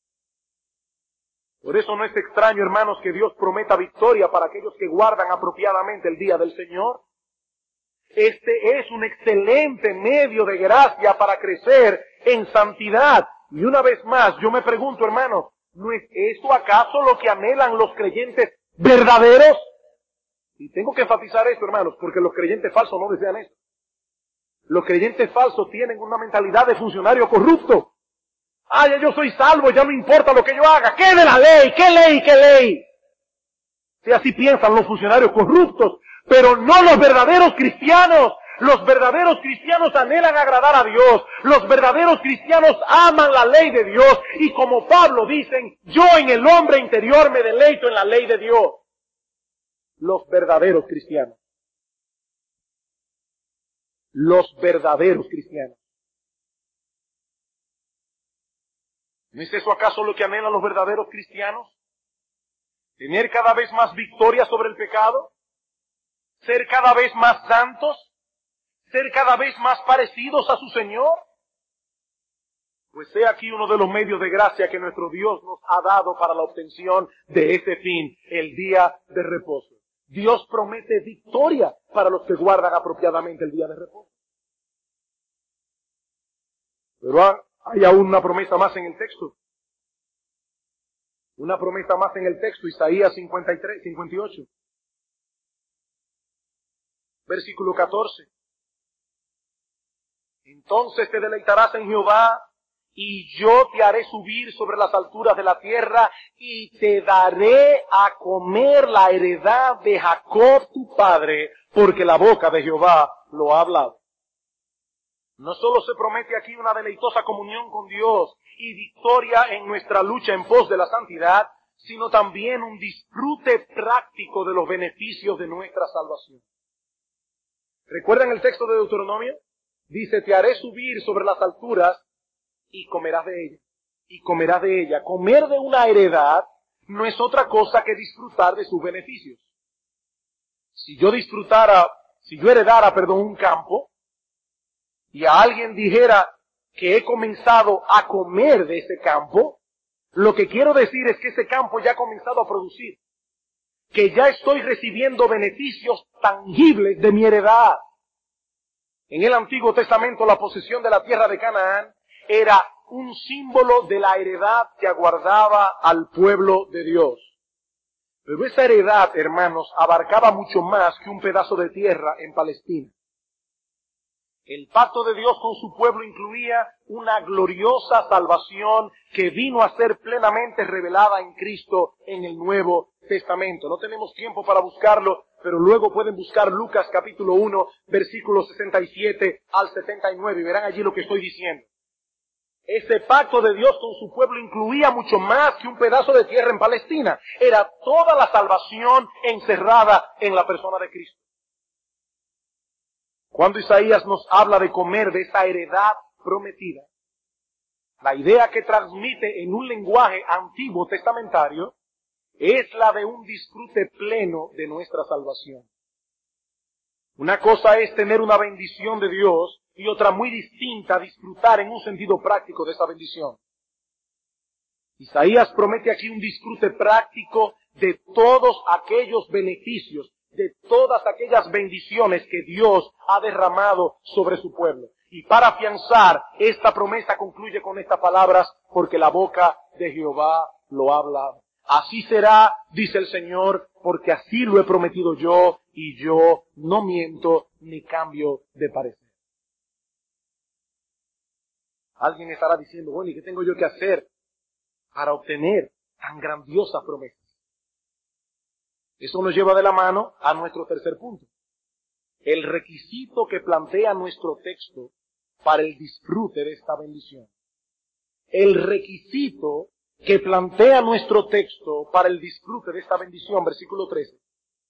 Por eso no es extraño, hermanos, que Dios prometa victoria para aquellos que guardan apropiadamente el día del Señor. Este es un excelente medio de gracia para crecer en santidad. Y una vez más, yo me pregunto, hermano, ¿no es esto acaso lo que anhelan los creyentes verdaderos? Y tengo que enfatizar esto, hermanos, porque los creyentes falsos no desean esto. Los creyentes falsos tienen una mentalidad de funcionario corrupto. Ah, ya yo soy salvo, ya no importa lo que yo haga. ¿Qué de la ley? ¿Qué ley? ¿Qué ley? Si así piensan los funcionarios corruptos, pero no los verdaderos cristianos. Los verdaderos cristianos anhelan agradar a Dios. Los verdaderos cristianos aman la ley de Dios. Y como Pablo dicen, yo en el hombre interior me deleito en la ley de Dios. Los verdaderos cristianos. Los verdaderos cristianos. ¿No es eso acaso lo que anhelan los verdaderos cristianos? ¿Tener cada vez más victoria sobre el pecado? ¿Ser cada vez más santos? ¿Ser cada vez más parecidos a su Señor? Pues he aquí uno de los medios de gracia que nuestro Dios nos ha dado para la obtención de ese fin, el día de reposo. Dios promete victoria para los que guardan apropiadamente el día de reposo. Pero hay aún una promesa más en el texto. Una promesa más en el texto, Isaías cincuenta y tres, cincuenta y ocho. Versículo catorce. Entonces te deleitarás en Jehová, y yo te haré subir sobre las alturas de la tierra, y te daré a comer la heredad de Jacob tu padre, porque la boca de Jehová lo ha hablado. No solo se promete aquí una deleitosa comunión con Dios y victoria en nuestra lucha en pos de la santidad, sino también un disfrute práctico de los beneficios de nuestra salvación. ¿Recuerdan el texto de Deuteronomio? Dice, te haré subir sobre las alturas y comerás de ella. Y comerás de ella. Comer de una heredad no es otra cosa que disfrutar de sus beneficios. Si yo disfrutara, si yo heredara, perdón, un campo, y a alguien dijera que he comenzado a comer de ese campo, lo que quiero decir es que ese campo ya ha comenzado a producir, que ya estoy recibiendo beneficios tangibles de mi heredad. En el Antiguo Testamento la posesión de la tierra de Canaán era un símbolo de la heredad que aguardaba al pueblo de Dios. Pero esa heredad, hermanos, abarcaba mucho más que un pedazo de tierra en Palestina. El pacto de Dios con su pueblo incluía una gloriosa salvación que vino a ser plenamente revelada en Cristo en el Nuevo Testamento. No tenemos tiempo para buscarlo, pero luego pueden buscar Lucas capítulo uno, versículos sesenta y siete al setenta y nueve y verán allí lo que estoy diciendo. Ese pacto de Dios con su pueblo incluía mucho más que un pedazo de tierra en Palestina. Era toda la salvación encerrada en la persona de Cristo. Cuando Isaías nos habla de comer de esa heredad prometida, la idea que transmite en un lenguaje antiguo testamentario es la de un disfrute pleno de nuestra salvación. Una cosa es tener una bendición de Dios y otra muy distinta, disfrutar en un sentido práctico de esa bendición. Isaías promete aquí un disfrute práctico de todos aquellos beneficios, de todas aquellas bendiciones que Dios ha derramado sobre su pueblo. Y para afianzar esta promesa concluye con estas palabras, porque la boca de Jehová lo ha hablado. Así será, dice el Señor, porque así lo he prometido yo, y yo no miento ni cambio de parecer. Alguien estará diciendo, bueno, ¿y qué tengo yo que hacer para obtener tan grandiosas promesas? Eso nos lleva de la mano a nuestro tercer punto. El requisito que plantea nuestro texto para el disfrute de esta bendición. El requisito que plantea nuestro texto para el disfrute de esta bendición, versículo trece.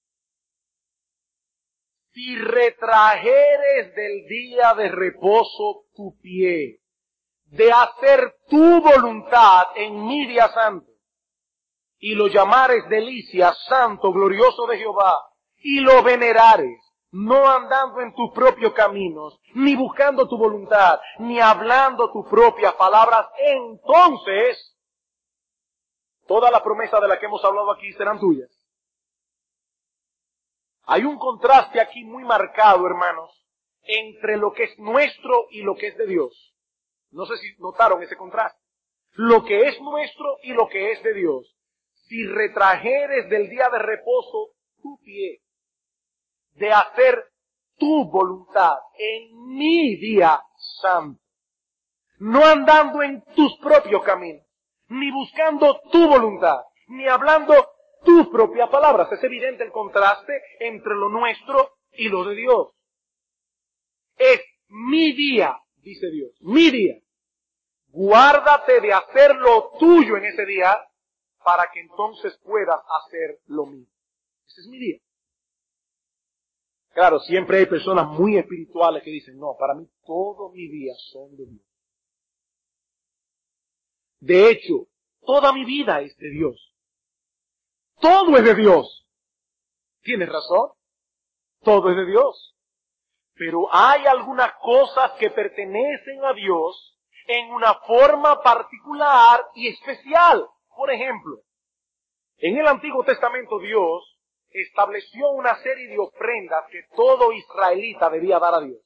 Si retrajeres del día de reposo tu pie, de hacer tu voluntad en mi día santo, y lo llamares delicia, santo, glorioso de Jehová, y lo venerares, no andando en tus propios caminos, ni buscando tu voluntad, ni hablando tus propias palabras, entonces toda la promesa de la que hemos hablado aquí serán tuyas. Hay un contraste aquí muy marcado, hermanos, entre lo que es nuestro y lo que es de Dios. No sé si notaron ese contraste. Lo que es nuestro y lo que es de Dios. Si retrajeres del día de reposo tu pie, de hacer tu voluntad en mi día santo, no andando en tus propios caminos, ni buscando tu voluntad, ni hablando tus propias palabras. Es evidente el contraste entre lo nuestro y lo de Dios. Es mi día, dice Dios, mi día. Guárdate de hacer lo tuyo en ese día para que entonces puedas hacer lo mío. Ese es mi día. Claro, siempre hay personas muy espirituales que dicen, no, para mí todos mis días son de Dios. De hecho, toda mi vida es de Dios. Todo es de Dios. ¿Tienes razón? Todo es de Dios. Pero hay algunas cosas que pertenecen a Dios en una forma particular y especial. Por ejemplo, en el Antiguo Testamento Dios estableció una serie de ofrendas que todo israelita debía dar a Dios.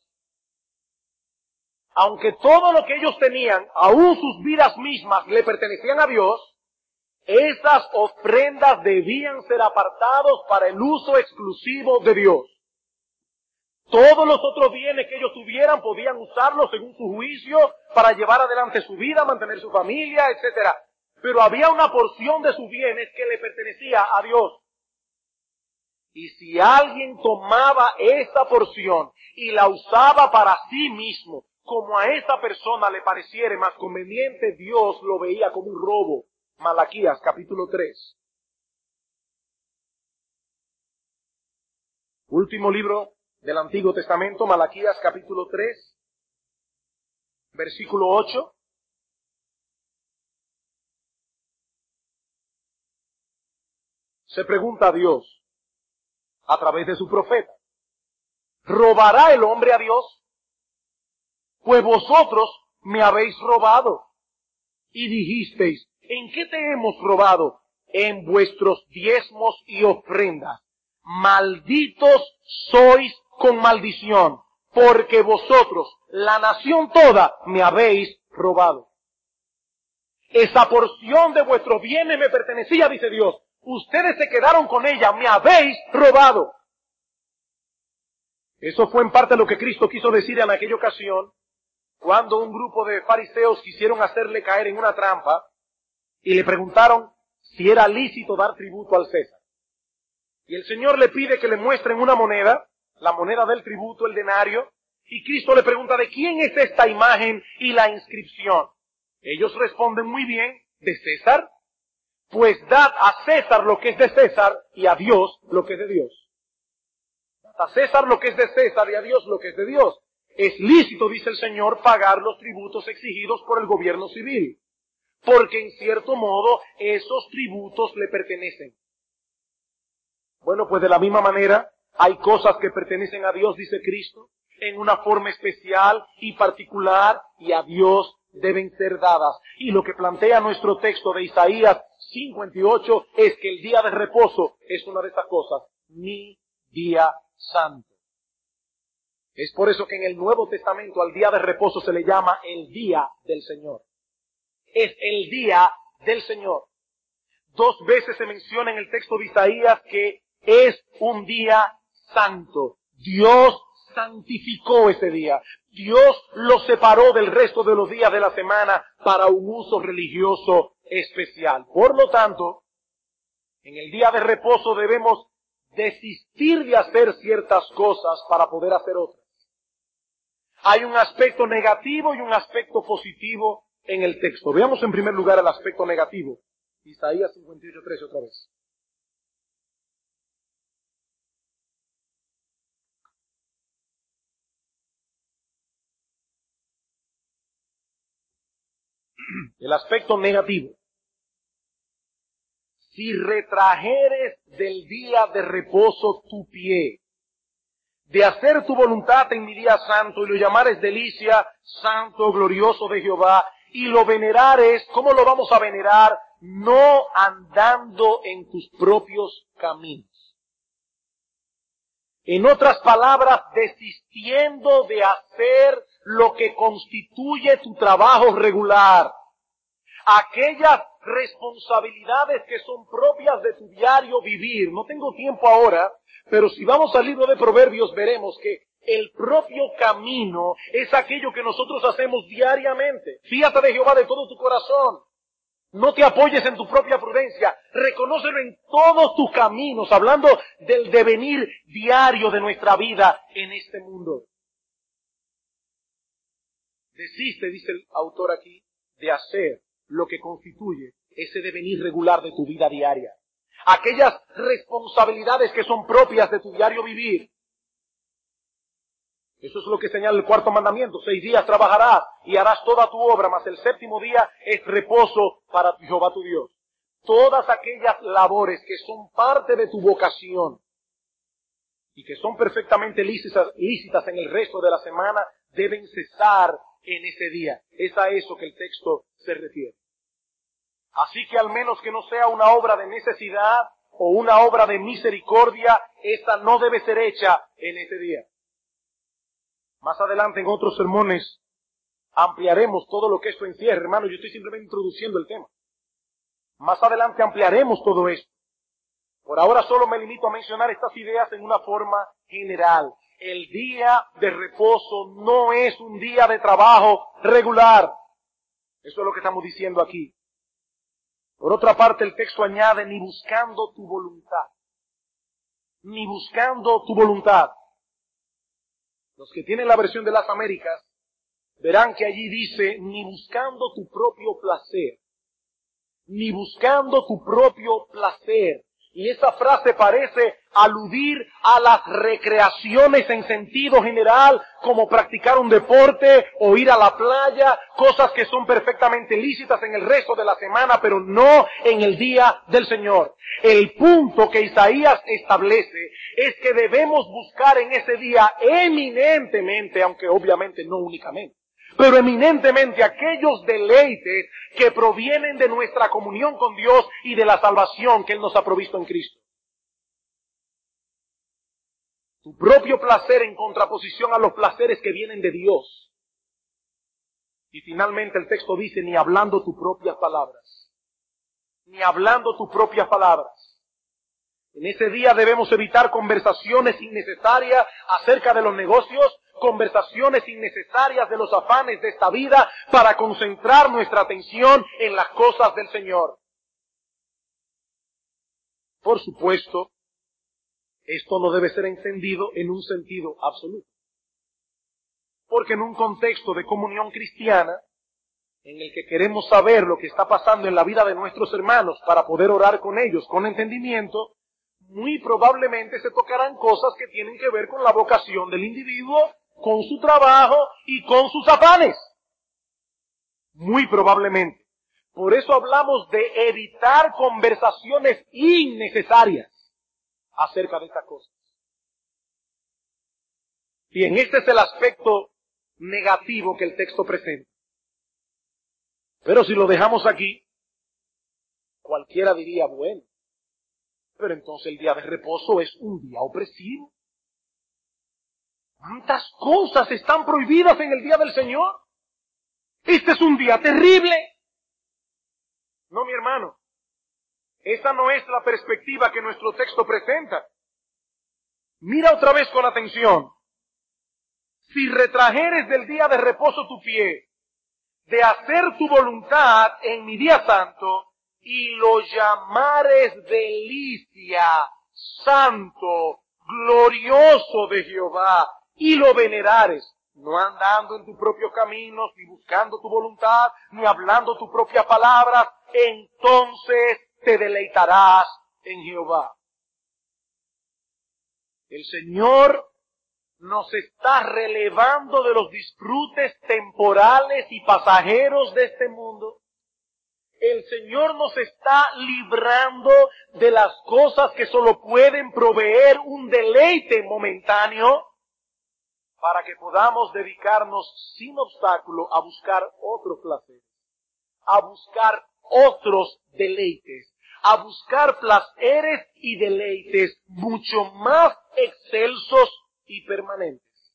Aunque todo lo que ellos tenían, aún sus vidas mismas, le pertenecían a Dios, esas ofrendas debían ser apartados para el uso exclusivo de Dios. Todos los otros bienes que ellos tuvieran podían usarlos según su juicio para llevar adelante su vida, mantener su familia, etcétera. Pero había una porción de sus bienes que le pertenecía a Dios. Y si alguien tomaba esa porción y la usaba para sí mismo, como a esa persona le pareciere más conveniente, Dios lo veía como un robo. Malaquías capítulo tres. Último libro del Antiguo Testamento, Malaquías capítulo tres, versículo ocho. Se pregunta a Dios a través de su profeta, ¿robará el hombre a Dios? Pues vosotros me habéis robado. Y dijisteis, ¿en qué te hemos robado? En vuestros diezmos y ofrendas. Malditos sois con maldición, porque vosotros, la nación toda, me habéis robado. Esa porción de vuestros bienes me pertenecía, dice Dios. Ustedes se quedaron con ella, me habéis robado. Eso fue en parte lo que Cristo quiso decir en aquella ocasión, cuando un grupo de fariseos quisieron hacerle caer en una trampa y le preguntaron si era lícito dar tributo al César. Y el Señor le pide que le muestren una moneda, la moneda del tributo, el denario, y Cristo le pregunta, ¿de quién es esta imagen y la inscripción? Ellos responden muy bien, ¿de César? Pues dad a César lo que es de César y a Dios lo que es de Dios. Dad a César lo que es de César y a Dios lo que es de Dios. Es lícito, dice el Señor, pagar los tributos exigidos por el gobierno civil, porque en cierto modo esos tributos le pertenecen. Bueno, pues de la misma manera hay cosas que pertenecen a Dios, dice Cristo, en una forma especial y particular, y a Dios deben ser dadas. Y lo que plantea nuestro texto de Isaías cincuenta y ocho es que el día de reposo es una de esas cosas, mi día santo. Es por eso que en el Nuevo Testamento al día de reposo se le llama el día del Señor. Es el día del Señor. Dos veces se menciona en el texto de Isaías que es un día santo. Dios santificó ese día. Dios lo separó del resto de los días de la semana para un uso religioso especial. Por lo tanto, en el día de reposo debemos desistir de hacer ciertas cosas para poder hacer otras. Hay un aspecto negativo y un aspecto positivo en el texto. Veamos en primer lugar el aspecto negativo. Isaías cincuenta y ocho, trece otra vez. El aspecto negativo. Si retrajeres del día de reposo tu pie, de hacer tu voluntad en mi día santo, y lo llamares delicia, santo, glorioso de Jehová, y lo venerares, ¿cómo lo vamos a venerar? No andando en tus propios caminos. En otras palabras, desistiendo de hacer lo que constituye tu trabajo regular. Aquellas responsabilidades que son propias de tu diario vivir. No tengo tiempo ahora, pero si vamos al libro de Proverbios veremos que el propio camino es aquello que nosotros hacemos diariamente. Fíjate de Jehová de todo tu corazón. No te apoyes en tu propia prudencia. Reconócelo en todos tus caminos, hablando del devenir diario de nuestra vida en este mundo. Desiste, dice el autor aquí, de hacer lo que constituye ese devenir regular de tu vida diaria. Aquellas responsabilidades que son propias de tu diario vivir. Eso es lo que señala el cuarto mandamiento. Seis días trabajarás y harás toda tu obra, mas el séptimo día es reposo para Jehová tu Dios. Todas aquellas labores que son parte de tu vocación y que son perfectamente lícitas, lícitas en el resto de la semana, deben cesar en ese día. Es a eso que el texto se refiere. Así que al menos que no sea una obra de necesidad o una obra de misericordia, esta no debe ser hecha en ese día. Más adelante en otros sermones ampliaremos todo lo que esto encierra, hermano. Yo estoy simplemente introduciendo el tema. Más adelante ampliaremos todo esto. Por ahora solo me limito a mencionar estas ideas en una forma general. El día de reposo no es un día de trabajo regular. Eso es lo que estamos diciendo aquí. Por otra parte, el texto añade, ni buscando tu voluntad. Ni buscando tu voluntad. Los que tienen la versión de las Américas verán que allí dice, ni buscando tu propio placer. Ni buscando tu propio placer. Y esa frase parece aludir a las recreaciones en sentido general, como practicar un deporte o ir a la playa, cosas que son perfectamente lícitas en el resto de la semana, pero no en el día del Señor. El punto que Isaías establece es que debemos buscar en ese día eminentemente, aunque obviamente no únicamente, pero eminentemente aquellos deleites que provienen de nuestra comunión con Dios y de la salvación que Él nos ha provisto en Cristo. Tu propio placer en contraposición a los placeres que vienen de Dios. Y finalmente el texto dice, ni hablando tus propias palabras. Ni hablando tus propias palabras. En ese día debemos evitar conversaciones innecesarias acerca de los negocios, conversaciones innecesarias de los afanes de esta vida, para concentrar nuestra atención en las cosas del Señor. Por supuesto, esto no debe ser entendido en un sentido absoluto. Porque en un contexto de comunión cristiana, en el que queremos saber lo que está pasando en la vida de nuestros hermanos para poder orar con ellos con entendimiento, muy probablemente se tocarán cosas que tienen que ver con la vocación del individuo, con su trabajo y con sus afanes. Muy probablemente. Por eso hablamos de evitar conversaciones innecesarias acerca de estas cosas. Bien, este es el aspecto negativo que el texto presenta. Pero si lo dejamos aquí, cualquiera diría, bueno, pero entonces el día de reposo es un día opresivo. ¿Cuántas cosas están prohibidas en el día del Señor? Este es un día terrible. No, mi hermano. Esa no es la perspectiva que nuestro texto presenta. Mira otra vez con atención. Si retrajeres del día de reposo tu pie, de hacer tu voluntad en mi día santo, y lo llamares delicia, santo, glorioso de Jehová, y lo venerares. no andando en tus propios caminos, ni buscando tu voluntad, ni hablando tus propias palabras, entonces te deleitarás en Jehová. El Señor nos está relevando de los disfrutes temporales y pasajeros de este mundo. El Señor nos está librando de las cosas que solo pueden proveer un deleite momentáneo para que podamos dedicarnos sin obstáculo a buscar otros placeres, a buscar otros deleites, a buscar placeres y deleites mucho más excelsos y permanentes.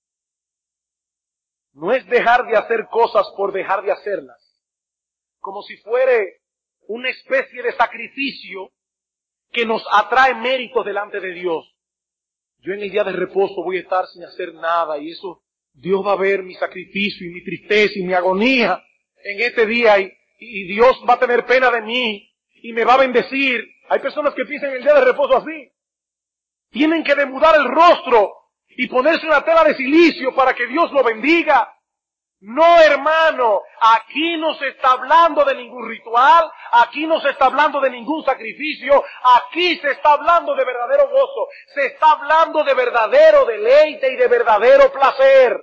No es dejar de hacer cosas por dejar de hacerlas, como si fuere una especie de sacrificio que nos atrae méritos delante de Dios. Yo en el día de reposo voy a estar sin hacer nada y eso, Dios va a ver mi sacrificio y mi tristeza y mi agonía en este día y, y Dios va a tener pena de mí y me va a bendecir. Hay personas que piensan en el día de reposo así. Tienen que demudar el rostro y ponerse una tela de silicio para que Dios lo bendiga. No, hermano, aquí no se está hablando de ningún ritual, aquí no se está hablando de ningún sacrificio, aquí se está hablando de verdadero gozo, se está hablando de verdadero deleite y de verdadero placer.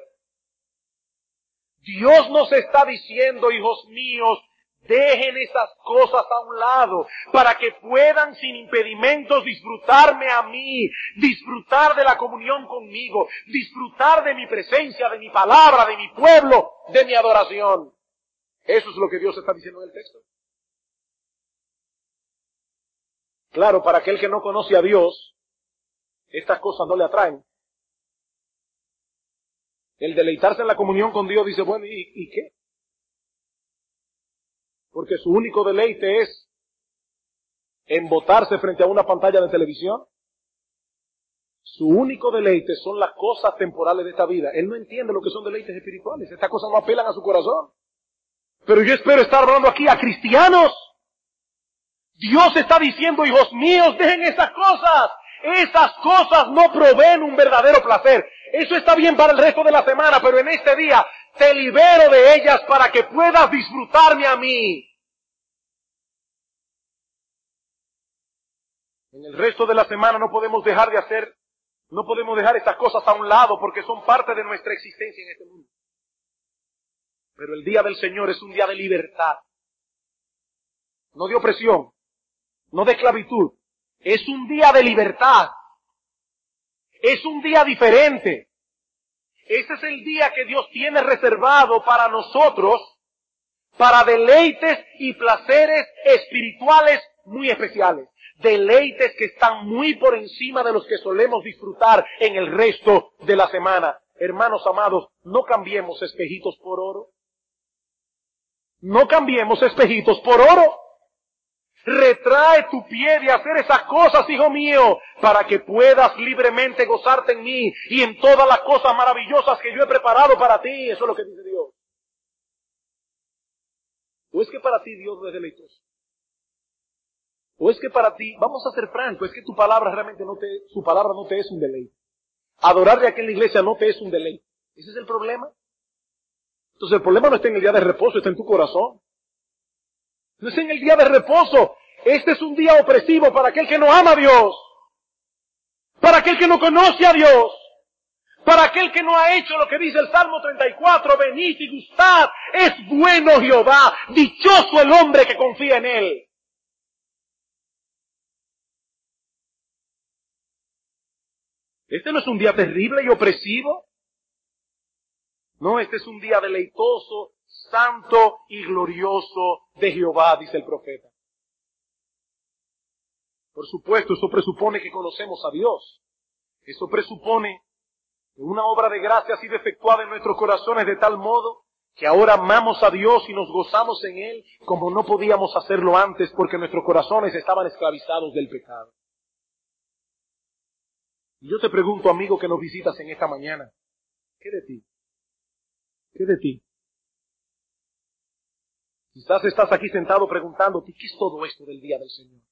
Dios nos está diciendo, hijos míos, dejen esas cosas a un lado para que puedan sin impedimentos disfrutarme a mí, disfrutar de la comunión conmigo, disfrutar de mi presencia, de mi palabra, de mi pueblo, de mi adoración. Eso es lo que Dios está diciendo en el texto. Claro, para aquel que no conoce a Dios, estas cosas no le atraen. El deleitarse en la comunión con Dios dice, bueno, ¿y, y qué? Porque su único deleite es embotarse frente a una pantalla de televisión. Su único deleite son las cosas temporales de esta vida. Él no entiende lo que son deleites espirituales. Estas cosas no apelan a su corazón. Pero yo espero estar hablando aquí a cristianos. Dios está diciendo, hijos míos, dejen esas cosas. Esas cosas no proveen un verdadero placer. Eso está bien para el resto de la semana, pero en este día te libero de ellas para que puedas disfrutarme a mí. En el resto de la semana no podemos dejar de hacer, no podemos dejar estas cosas a un lado porque son parte de nuestra existencia en este mundo. Pero el día del Señor es un día de libertad. No de opresión, no de esclavitud. Es un día de libertad. Es un día diferente. Ese es el día que Dios tiene reservado para nosotros, para deleites y placeres espirituales muy especiales. Deleites que están muy por encima de los que solemos disfrutar en el resto de la semana. Hermanos amados, no cambiemos espejitos por oro. No cambiemos espejitos por oro. Retrae tu pie de hacer esas cosas, hijo mío, para que puedas libremente gozarte en mí y en todas las cosas maravillosas que yo he preparado para ti. Eso es lo que dice Dios. ¿O es que para ti Dios no es deleitoso? ¿O es que para ti, vamos a ser francos, es que tu palabra realmente no te, su palabra no te es un deleite? Adorarle aquí en la iglesia no te es un deleite. ¿Ese es el problema? Entonces el problema no está en el día de reposo, está en tu corazón. No es en el día de reposo. Este es un día opresivo para aquel que no ama a Dios. Para aquel que no conoce a Dios. Para aquel que no ha hecho lo que dice el Salmo treinta y cuatro. Venid y gustad. Es bueno Jehová. Dichoso el hombre que confía en Él. Este no es un día terrible y opresivo. No, este es un día deleitoso, santo y glorioso de Jehová, dice el profeta. Por supuesto, eso presupone que conocemos a Dios. Eso presupone que una obra de gracia ha sido efectuada en nuestros corazones de tal modo que ahora amamos a Dios y nos gozamos en Él como no podíamos hacerlo antes porque nuestros corazones estaban esclavizados del pecado. Y yo te pregunto, amigo que nos visitas en esta mañana, ¿qué de ti? ¿Qué de ti? Quizás estás aquí sentado preguntándote, ¿qué es todo esto del día del Señor?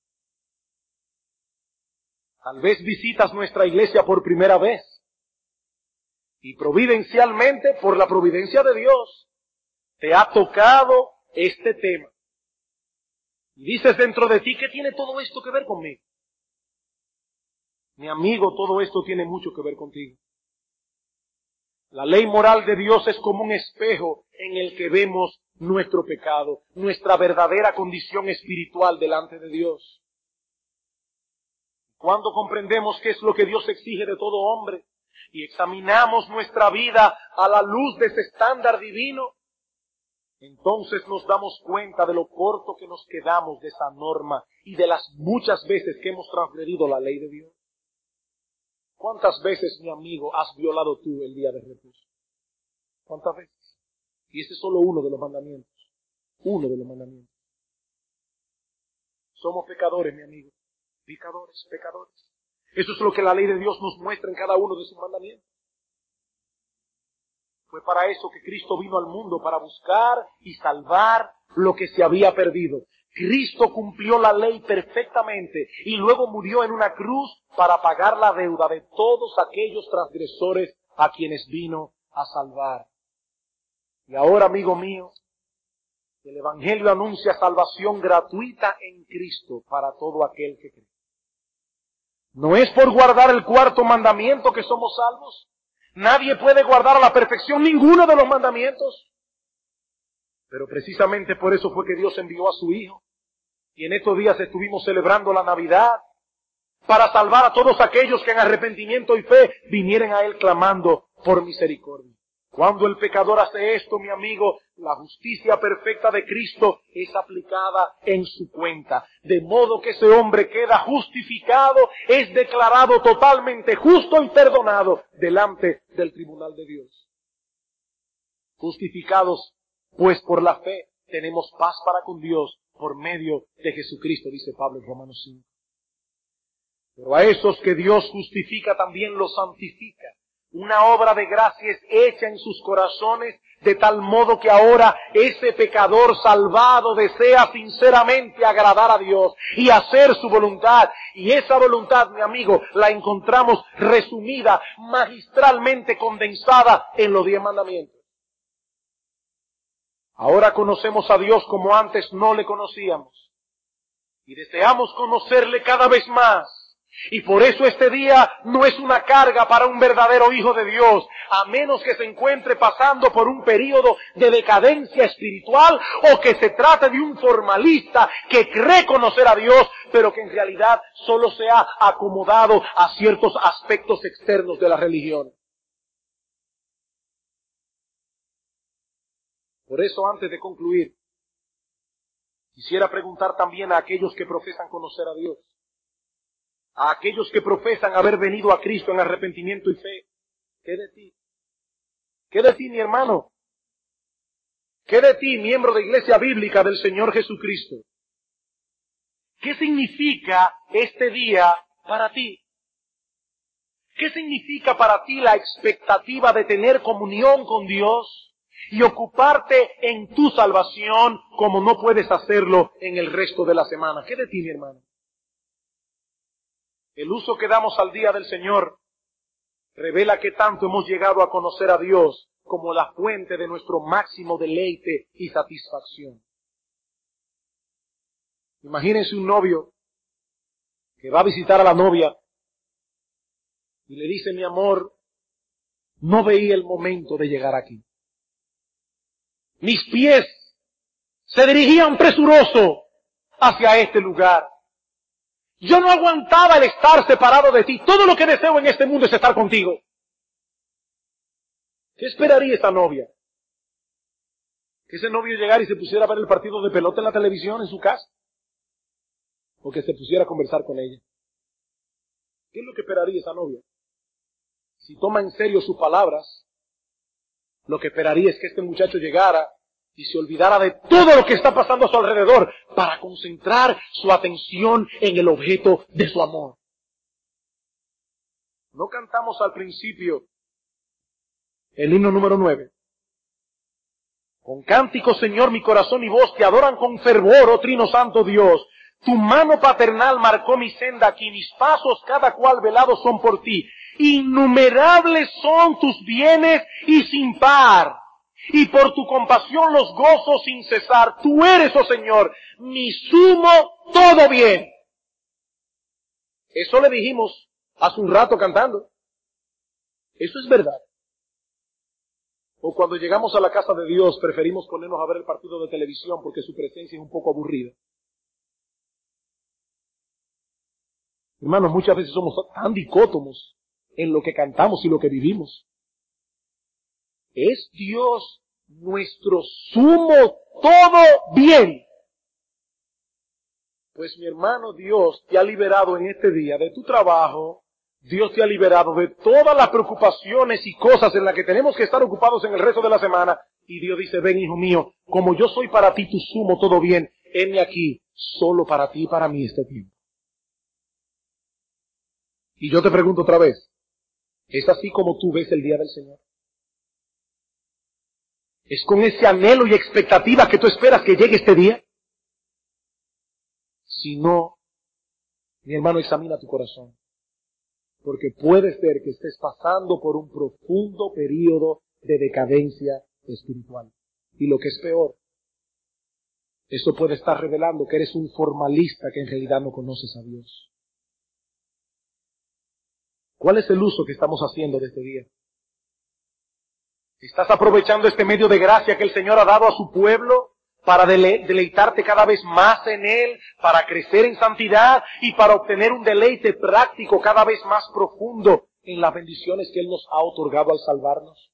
Tal vez visitas nuestra iglesia por primera vez. Y providencialmente, por la providencia de Dios, te ha tocado este tema. Y dices dentro de ti, ¿qué tiene todo esto que ver conmigo? Mi amigo, todo esto tiene mucho que ver contigo. La ley moral de Dios es como un espejo en el que vemos nuestro pecado, nuestra verdadera condición espiritual delante de Dios. Cuando comprendemos qué es lo que Dios exige de todo hombre y examinamos nuestra vida a la luz de ese estándar divino, entonces nos damos cuenta de lo corto que nos quedamos de esa norma y de las muchas veces que hemos transgredido la ley de Dios. ¿Cuántas veces, mi amigo, has violado tú el día de reposo? ¿Cuántas veces? Y ese es solo uno de los mandamientos. Uno de los mandamientos. Somos pecadores, mi amigo. Pecadores, pecadores. Eso es lo que la ley de Dios nos muestra en cada uno de sus mandamientos. Fue para eso que Cristo vino al mundo, para buscar y salvar lo que se había perdido. Cristo cumplió la ley perfectamente y luego murió en una cruz para pagar la deuda de todos aquellos transgresores a quienes vino a salvar. Y ahora, amigo mío, el Evangelio anuncia salvación gratuita en Cristo para todo aquel que cree. No es por guardar el cuarto mandamiento que somos salvos. Nadie puede guardar a la perfección ninguno de los mandamientos. Pero precisamente por eso fue que Dios envió a su Hijo. Y en estos días estuvimos celebrando la Navidad para salvar a todos aquellos que en arrepentimiento y fe vinieren a Él clamando por misericordia. Cuando el pecador hace esto, mi amigo, la justicia perfecta de Cristo es aplicada en su cuenta. De modo que ese hombre queda justificado, es declarado totalmente justo y perdonado delante del tribunal de Dios. Justificados, pues por la fe, tenemos paz para con Dios por medio de Jesucristo, dice Pablo en Romanos cinco. Pero a esos que Dios justifica también los santifica. Una obra de gracia es hecha en sus corazones, de tal modo que ahora ese pecador salvado desea sinceramente agradar a Dios y hacer su voluntad. Y esa voluntad, mi amigo, la encontramos resumida, magistralmente condensada en los diez mandamientos. Ahora conocemos a Dios como antes no le conocíamos. Y deseamos conocerle cada vez más. Y por eso este día no es una carga para un verdadero hijo de Dios, a menos que se encuentre pasando por un período de decadencia espiritual o que se trate de un formalista que cree conocer a Dios, pero que en realidad solo se ha acomodado a ciertos aspectos externos de la religión. Por eso, antes de concluir, quisiera preguntar también a aquellos que profesan conocer a Dios, a aquellos que profesan haber venido a Cristo en arrepentimiento y fe, ¿qué de ti? ¿Qué de ti, mi hermano? ¿Qué de ti, miembro de Iglesia Bíblica del Señor Jesucristo? ¿Qué significa este día para ti? ¿Qué significa para ti la expectativa de tener comunión con Dios y ocuparte en tu salvación como no puedes hacerlo en el resto de la semana? ¿Qué de ti, mi hermano? El uso que damos al día del Señor revela que tanto hemos llegado a conocer a Dios como la fuente de nuestro máximo deleite y satisfacción. Imagínense un novio que va a visitar a la novia y le dice: mi amor, no veía el momento de llegar aquí. Mis pies se dirigían presuroso hacia este lugar. Yo no aguantaba el estar separado de ti. Todo lo que deseo en este mundo es estar contigo. ¿Qué esperaría esa novia? ¿Que ese novio llegara y se pusiera a ver el partido de pelota en la televisión en su casa? ¿O que se pusiera a conversar con ella? ¿Qué es lo que esperaría esa novia? Si toma en serio sus palabras, lo que esperaría es que este muchacho llegara y se olvidara de todo lo que está pasando a su alrededor para concentrar su atención en el objeto de su amor. ¿No cantamos al principio el himno número nueve? Con cántico, Señor, mi corazón y voz te adoran con fervor, oh Trino Santo Dios. Tu mano paternal marcó mi senda aquí, mis pasos cada cual velados son por ti. Innumerables son tus bienes y sin par. Y por tu compasión los gozo sin cesar. Tú eres, oh Señor, mi sumo todo bien. Eso le dijimos hace un rato cantando. Eso es verdad. O cuando llegamos a la casa de Dios preferimos ponernos a ver el partido de televisión porque su presencia es un poco aburrida. Hermanos, muchas veces somos tan dicótomos en lo que cantamos y lo que vivimos. Es Dios nuestro sumo todo bien. Pues mi hermano, Dios te ha liberado en este día de tu trabajo. Dios te ha liberado de todas las preocupaciones y cosas en las que tenemos que estar ocupados en el resto de la semana. Y Dios dice, ven hijo mío, como yo soy para ti tu sumo todo bien, heme aquí, solo para ti y para mí este tiempo. Y yo te pregunto otra vez, ¿es así como tú ves el día del Señor? ¿Es con ese anhelo y expectativa que tú esperas que llegue este día? Si no, mi hermano, examina tu corazón. Porque puede ser que estés pasando por un profundo período de decadencia espiritual. Y lo que es peor, eso puede estar revelando que eres un formalista que en realidad no conoces a Dios. ¿Cuál es el uso que estamos haciendo de este día? ¿Estás aprovechando este medio de gracia que el Señor ha dado a su pueblo para dele- deleitarte cada vez más en Él, para crecer en santidad y para obtener un deleite práctico cada vez más profundo en las bendiciones que Él nos ha otorgado al salvarnos?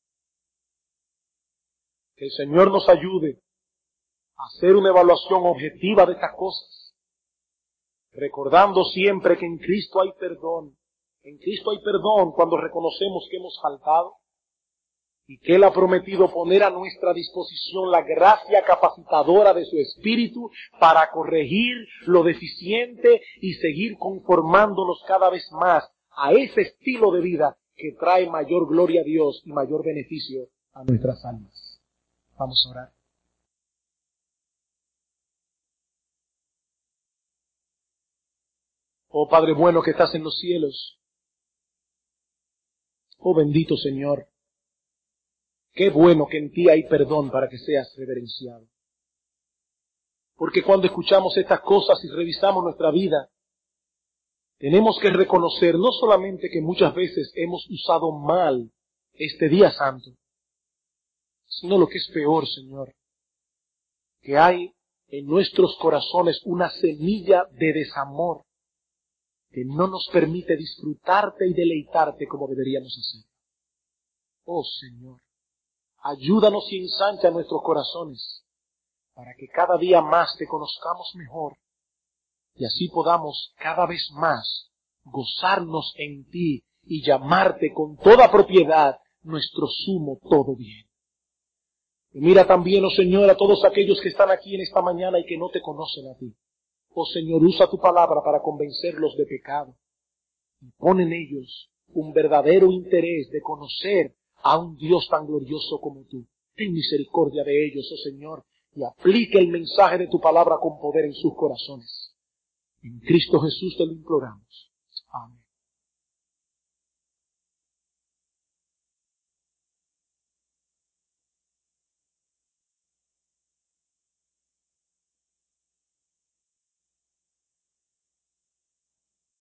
Que el Señor nos ayude a hacer una evaluación objetiva de estas cosas, recordando siempre que en Cristo hay perdón. En Cristo hay perdón cuando reconocemos que hemos faltado y que Él ha prometido poner a nuestra disposición la gracia capacitadora de su Espíritu para corregir lo deficiente y seguir conformándonos cada vez más a ese estilo de vida que trae mayor gloria a Dios y mayor beneficio a nuestras almas. Vamos a orar. Oh Padre bueno que estás en los cielos, oh bendito Señor, qué bueno que en ti hay perdón para que seas reverenciado. Porque cuando escuchamos estas cosas y revisamos nuestra vida, tenemos que reconocer no solamente que muchas veces hemos usado mal este día santo, sino lo que es peor, Señor, que hay en nuestros corazones una semilla de desamor que no nos permite disfrutarte y deleitarte como deberíamos hacer. Oh Señor, ayúdanos y ensancha nuestros corazones para que cada día más te conozcamos mejor y así podamos cada vez más gozarnos en ti y llamarte con toda propiedad nuestro sumo todo bien. Y mira también, oh Señor, a todos aquellos que están aquí en esta mañana y que no te conocen a ti. Oh Señor, usa tu palabra para convencerlos de pecado. Y pon en ellos un verdadero interés de conocer a un Dios tan glorioso como tú. Ten misericordia de ellos, oh Señor, y aplica el mensaje de tu palabra con poder en sus corazones. En Cristo Jesús te lo imploramos. Amén.